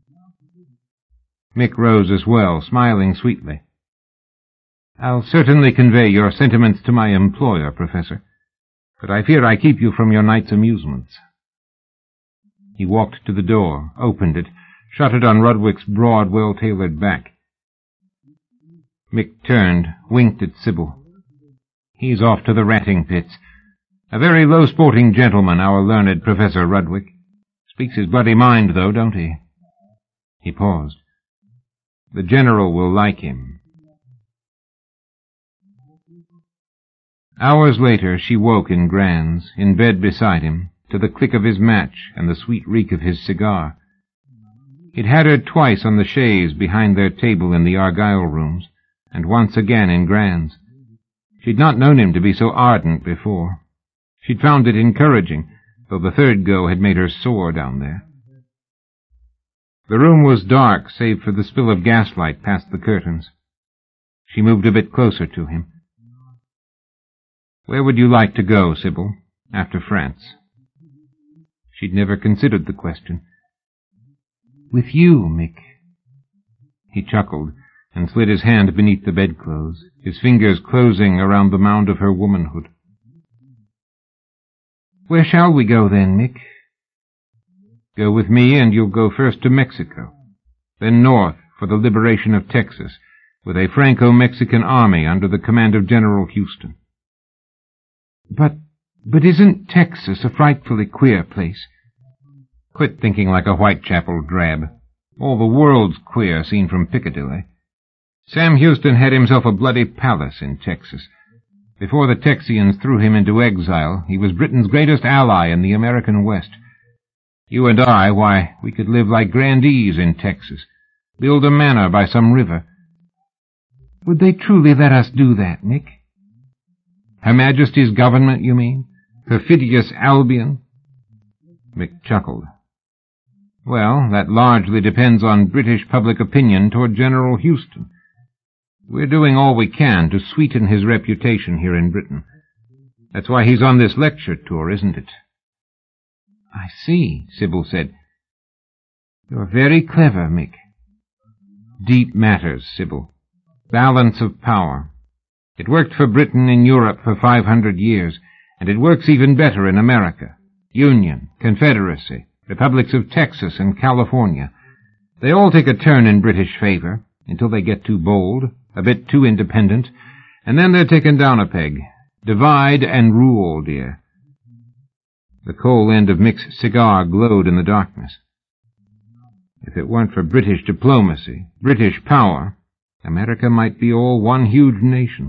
Mick rose as well, smiling sweetly. I'll certainly convey your sentiments to my employer, Professor, but I fear I keep you from your night's amusements. He walked to the door, opened it, shut it on Rudwick's broad, well-tailored back. Mick turned, winked at Sybil. He's off to the ratting pits. A very low-sporting gentleman, our learned Professor Rudwick. Speaks his bloody mind, though, don't he? He paused. The General will like him. Hours later she woke in Grands, in bed beside him, to the click of his match and the sweet reek of his cigar. He'd had her twice on the chaise behind their table in the Argyle rooms, and once again in Grands. She'd not known him to be so ardent before. She'd found it encouraging, though the third go had made her sore down there. The room was dark, save for the spill of gaslight past the curtains. She moved a bit closer to him. Where would you like to go, Sybil, after France? She'd never considered the question. With you, Mick. He chuckled, and slid his hand beneath the bedclothes, his fingers closing around the mound of her womanhood. Where shall we go, then, Mick? Go with me, and you'll go first to Mexico, then north for the liberation of Texas, with a Franco-Mexican army under the command of General Houston. But, but isn't Texas a frightfully queer place? Quit thinking like a Whitechapel drab. All the world's queer, seen from Piccadilly. Sam Houston had himself a bloody palace in Texas. Before the Texians threw him into exile, he was Britain's greatest ally in the American West. You and I, why, we could live like grandees in Texas, build a manor by some river. Would they truly let us do that, Nick? Her Majesty's government, you mean? Perfidious Albion? Mick chuckled. Well, that largely depends on British public opinion toward General Houston. We're doing all we can to sweeten his reputation here in Britain. That's why he's on this lecture tour, isn't it? I see, Sybil said. You're very clever, Mick. Deep matters, Sybil. Balance of power. It worked for Britain in Europe for five hundred years, and it works even better in America. Union, Confederacy, Republics of Texas and California. They all take a turn in British favor, until they get too bold, a bit too independent, and then they're taken down a peg. Divide and rule, dear. The coal end of Mick's cigar glowed in the darkness. If it weren't for British diplomacy, British power, America might be all one huge nation.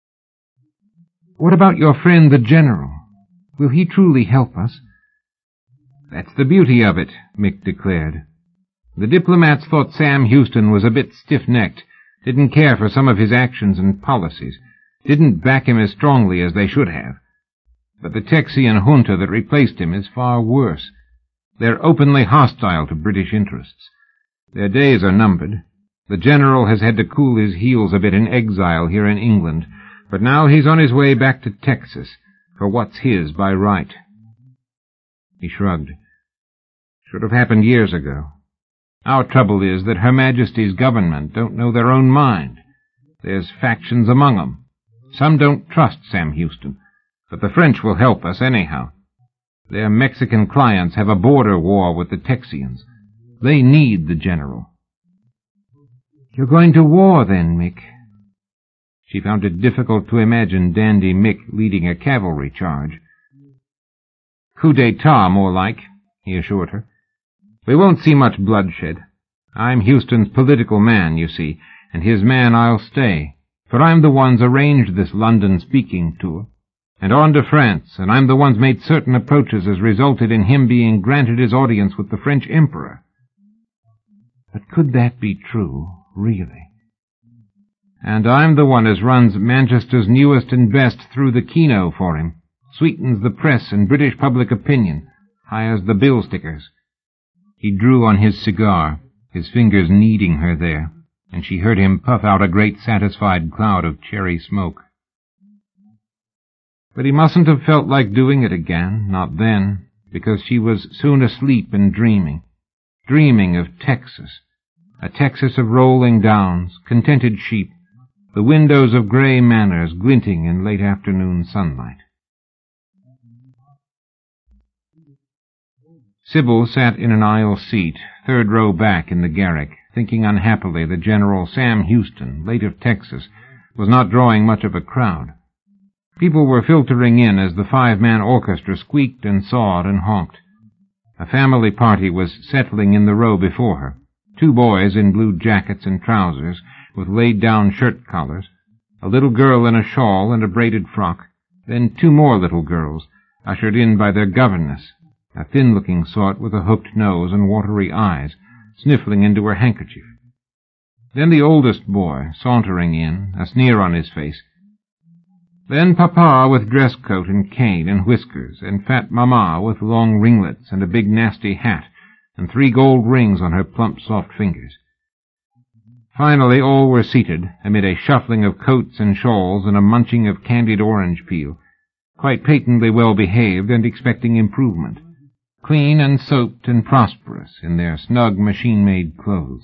What about your friend the General? Will he truly help us? That's the beauty of it, Mick declared. The diplomats thought Sam Houston was a bit stiff-necked, didn't care for some of his actions and policies, didn't back him as strongly as they should have. But the Texian junta that replaced him is far worse. They're openly hostile to British interests. Their days are numbered. The General has had to cool his heels a bit in exile here in England, but now he's on his way back to Texas, for what's his by right. He shrugged. Should have happened years ago. Our trouble is that Her Majesty's government don't know their own mind. There's factions among 'em. Some don't trust Sam Houston, but the French will help us anyhow. Their Mexican clients have a border war with the Texians. They need the General. You're going to war, then, Mick? She found it difficult to imagine Dandy Mick leading a cavalry charge. Coup d'etat, more like, he assured her. We won't see much bloodshed. I'm Houston's political man, you see, and his man I'll stay, for I'm the one's arranged this London speaking tour, and on to France, and I'm the one's made certain approaches as resulted in him being granted his audience with the French Emperor. But could that be true, really? And I'm the one as runs Manchester's newest and best through the Kino for him, sweetens the press and British public opinion, hires the bill stickers. He drew on his cigar, his fingers kneading her there, and she heard him puff out a great satisfied cloud of cherry smoke. But he mustn't have felt like doing it again, not then, because she was soon asleep and dreaming, dreaming of Texas, a Texas of rolling downs, contented sheep, the windows of gray manors glinting in late afternoon sunlight. Sybil sat in an aisle seat, third row back in the Garrick, thinking unhappily that General Sam Houston, late of Texas, was not drawing much of a crowd. People were filtering in as the five-man orchestra squeaked and sawed and honked. A family party was settling in the row before her, two boys in blue jackets and trousers, with laid-down shirt collars, a little girl in a shawl and a braided frock, then two more little girls, ushered in by their governess, a thin-looking sort with a hooked nose and watery eyes, sniffling into her handkerchief. Then the oldest boy, sauntering in, a sneer on his face. Then Papa with dress coat and cane and whiskers, and fat Mamma with long ringlets and a big nasty hat, and three gold rings on her plump soft fingers. Finally all were seated, amid a shuffling of coats and shawls and a munching of candied orange peel, quite patently well behaved and expecting improvement, clean and soaped and prosperous in their snug machine-made clothes.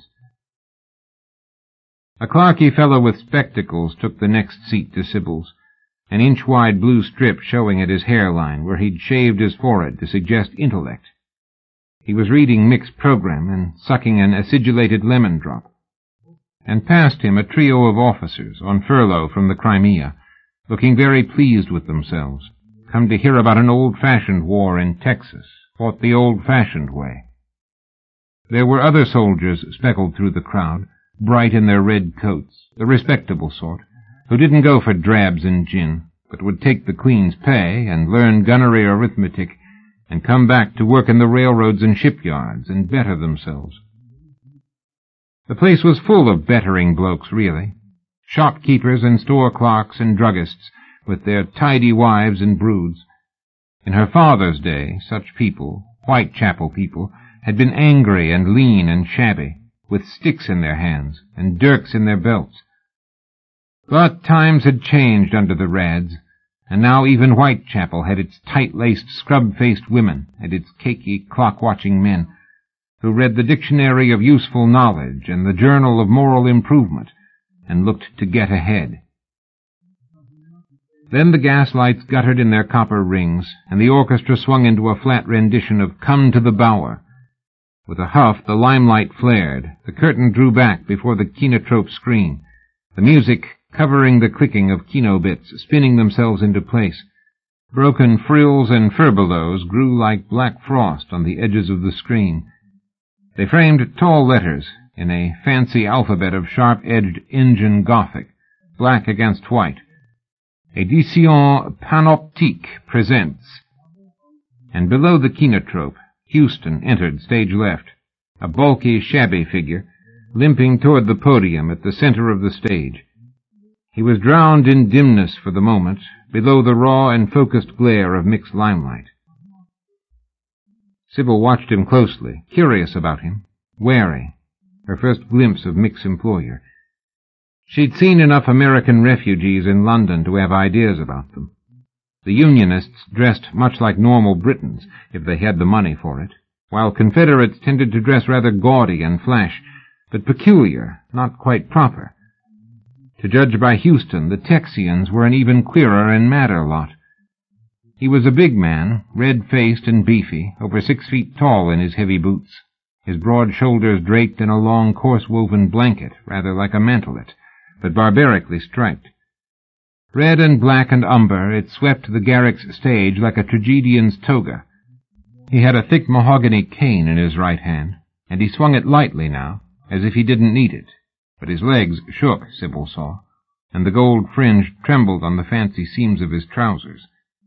A clerky fellow with spectacles took the next seat to Sybil's, an inch-wide blue strip showing at his hairline where he'd shaved his forehead to suggest intellect. He was reading Mick's program and sucking an acidulated lemon drop. And past him a trio of officers on furlough from the Crimea, looking very pleased with themselves, come to hear about an old-fashioned war in Texas, fought the old-fashioned way. There were other soldiers speckled through the crowd, bright in their red coats, the respectable sort, who didn't go for drabs and gin, but would take the Queen's pay and learn gunnery arithmetic and come back to work in the railroads and shipyards and better themselves. The place was full of bettering blokes, really, shopkeepers and store clerks and druggists, with their tidy wives and broods. In her father's day, such people, Whitechapel people, had been angry and lean and shabby, with sticks in their hands and dirks in their belts. But times had changed under the Rads, and now even Whitechapel had its tight-laced, scrub-faced women and its cakey, clock-watching men, who read the Dictionary of Useful Knowledge and the Journal of Moral Improvement, and looked to get ahead. Then the gaslights guttered in their copper rings, and the orchestra swung into a flat rendition of Come to the Bower. With a huff, the limelight flared, the curtain drew back before the kinotrope screen, the music covering the clicking of kino bits, spinning themselves into place. Broken frills and furbelows grew like black frost on the edges of the screen. They framed tall letters in a fancy alphabet of sharp-edged Indian Gothic, black against white. Edition Panoptique presents. And below the kinotrope, Houston entered stage left, a bulky, shabby figure, limping toward the podium at the center of the stage. He was drowned in dimness for the moment, below the raw and focused glare of Mick's limelight. Sybil watched him closely, curious about him, wary, her first glimpse of Mick's employer. She'd seen enough American refugees in London to have ideas about them. The Unionists dressed much like normal Britons, if they had the money for it, while Confederates tended to dress rather gaudy and flash, but peculiar, not quite proper. To judge by Houston, the Texians were an even queerer and madder lot. He was a big man, red-faced and beefy, over six feet tall in his heavy boots, his broad shoulders draped in a long, coarse-woven blanket, rather like a mantelet, but barbarically striped. Red and black and umber, it swept the Garrick's stage like a tragedian's toga. He had a thick mahogany cane in his right hand, and he swung it lightly now, as if he didn't need it, but his legs shook, Sybil saw, and the gold fringe trembled on the fancy seams of his trousers.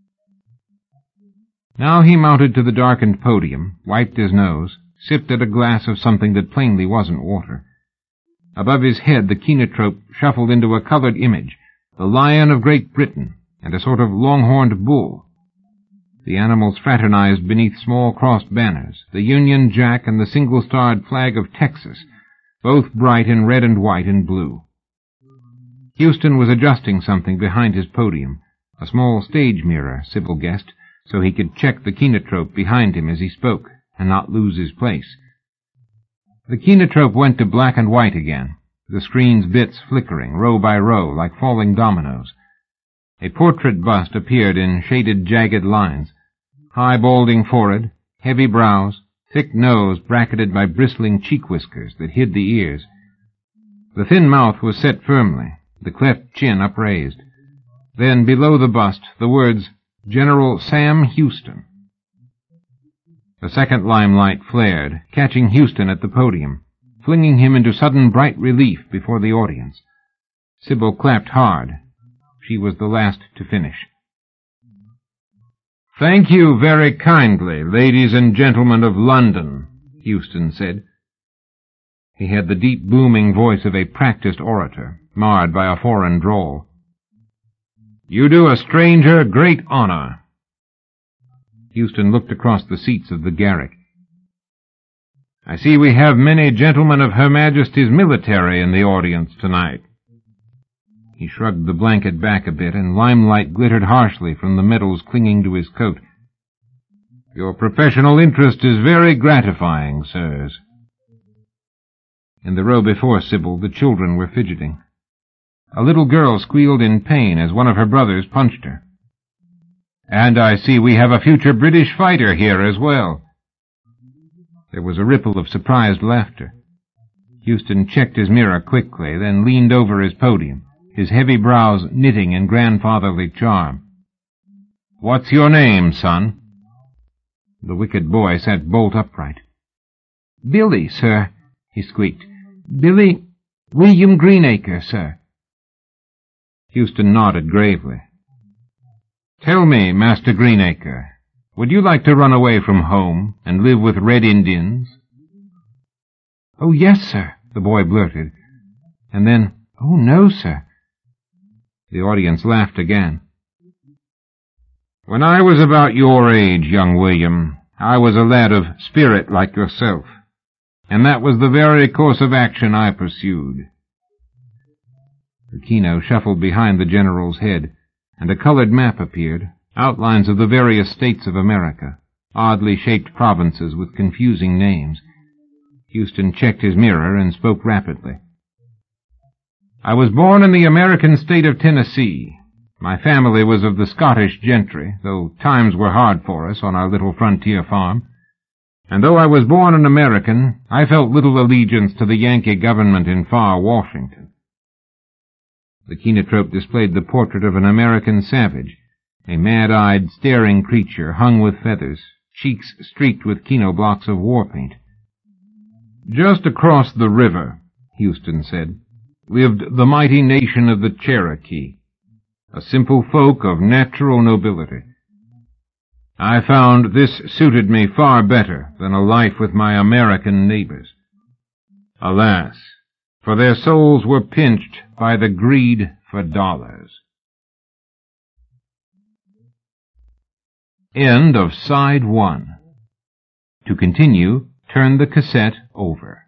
Now he mounted to the darkened podium, wiped his nose, sipped at a glass of something that plainly wasn't water. Above his head the kinotrope shuffled into a colored image, the Lion of Great Britain, and a sort of long-horned bull. The animals fraternized beneath small crossed banners, the Union Jack and the single-starred flag of Texas, both bright in red and white and blue. Houston was adjusting something behind his podium, a small stage mirror, Sybil guessed, so he could check the kinotrope behind him as he spoke, and not lose his place. The kinotrope went to black and white again, the screen's bits flickering, row by row, like falling dominoes. A portrait bust appeared in shaded, jagged lines, high balding forehead, heavy brows, thick nose bracketed by bristling cheek whiskers that hid the ears. The thin mouth was set firmly, the cleft chin upraised. Then, below the bust, the words, General Sam Houston. The second limelight flared, catching Houston at the podium, flinging him into sudden bright relief before the audience. Sybil clapped hard. She was the last to finish. "Thank you very kindly, ladies and gentlemen of London," Houston said. He had the deep, booming voice of a practiced orator, marred by a foreign drawl. "You do a stranger great honor." Houston looked across the seats of the Garrick. "I see we have many gentlemen of Her Majesty's military in the audience tonight." He shrugged the blanket back a bit, and limelight glittered harshly from the medals clinging to his coat. "Your professional interest is very gratifying, sirs." In the row before Sybil, the children were fidgeting. A little girl squealed in pain as one of her brothers punched her. "And I see we have a future British fighter here as well." There was a ripple of surprised laughter. Houston checked his mirror quickly, then leaned over his podium, his heavy brows knitting in grandfatherly charm. "What's your name, son?" The wicked boy sat bolt upright. "Billy, sir," he squeaked. "Billy William Greenacre, sir." Houston nodded gravely. "Tell me, Master Greenacre, would you like to run away from home and live with Red Indians?" "Oh, yes, sir," the boy blurted. And then, "Oh, no, sir." The audience laughed again. "When I was about your age, young William, I was a lad of spirit like yourself, and that was the very course of action I pursued." The kino shuffled behind the general's head, and a colored map appeared, outlines of the various states of America, oddly shaped provinces with confusing names. Houston checked his mirror and spoke rapidly. "I was born in the American state of Tennessee. My family was of the Scottish gentry, though times were hard for us on our little frontier farm. And though I was born an American, I felt little allegiance to the Yankee government in far Washington." The kinotrope displayed the portrait of an American savage, a mad-eyed, staring creature hung with feathers, cheeks streaked with kino blocks of war paint. "Just across the river," Houston said, "lived the mighty nation of the Cherokee, a simple folk of natural nobility. I found this suited me far better than a life with my American neighbors. Alas, for their souls were pinched by the greed for dollars." End of Side one. To continue, turn the cassette over.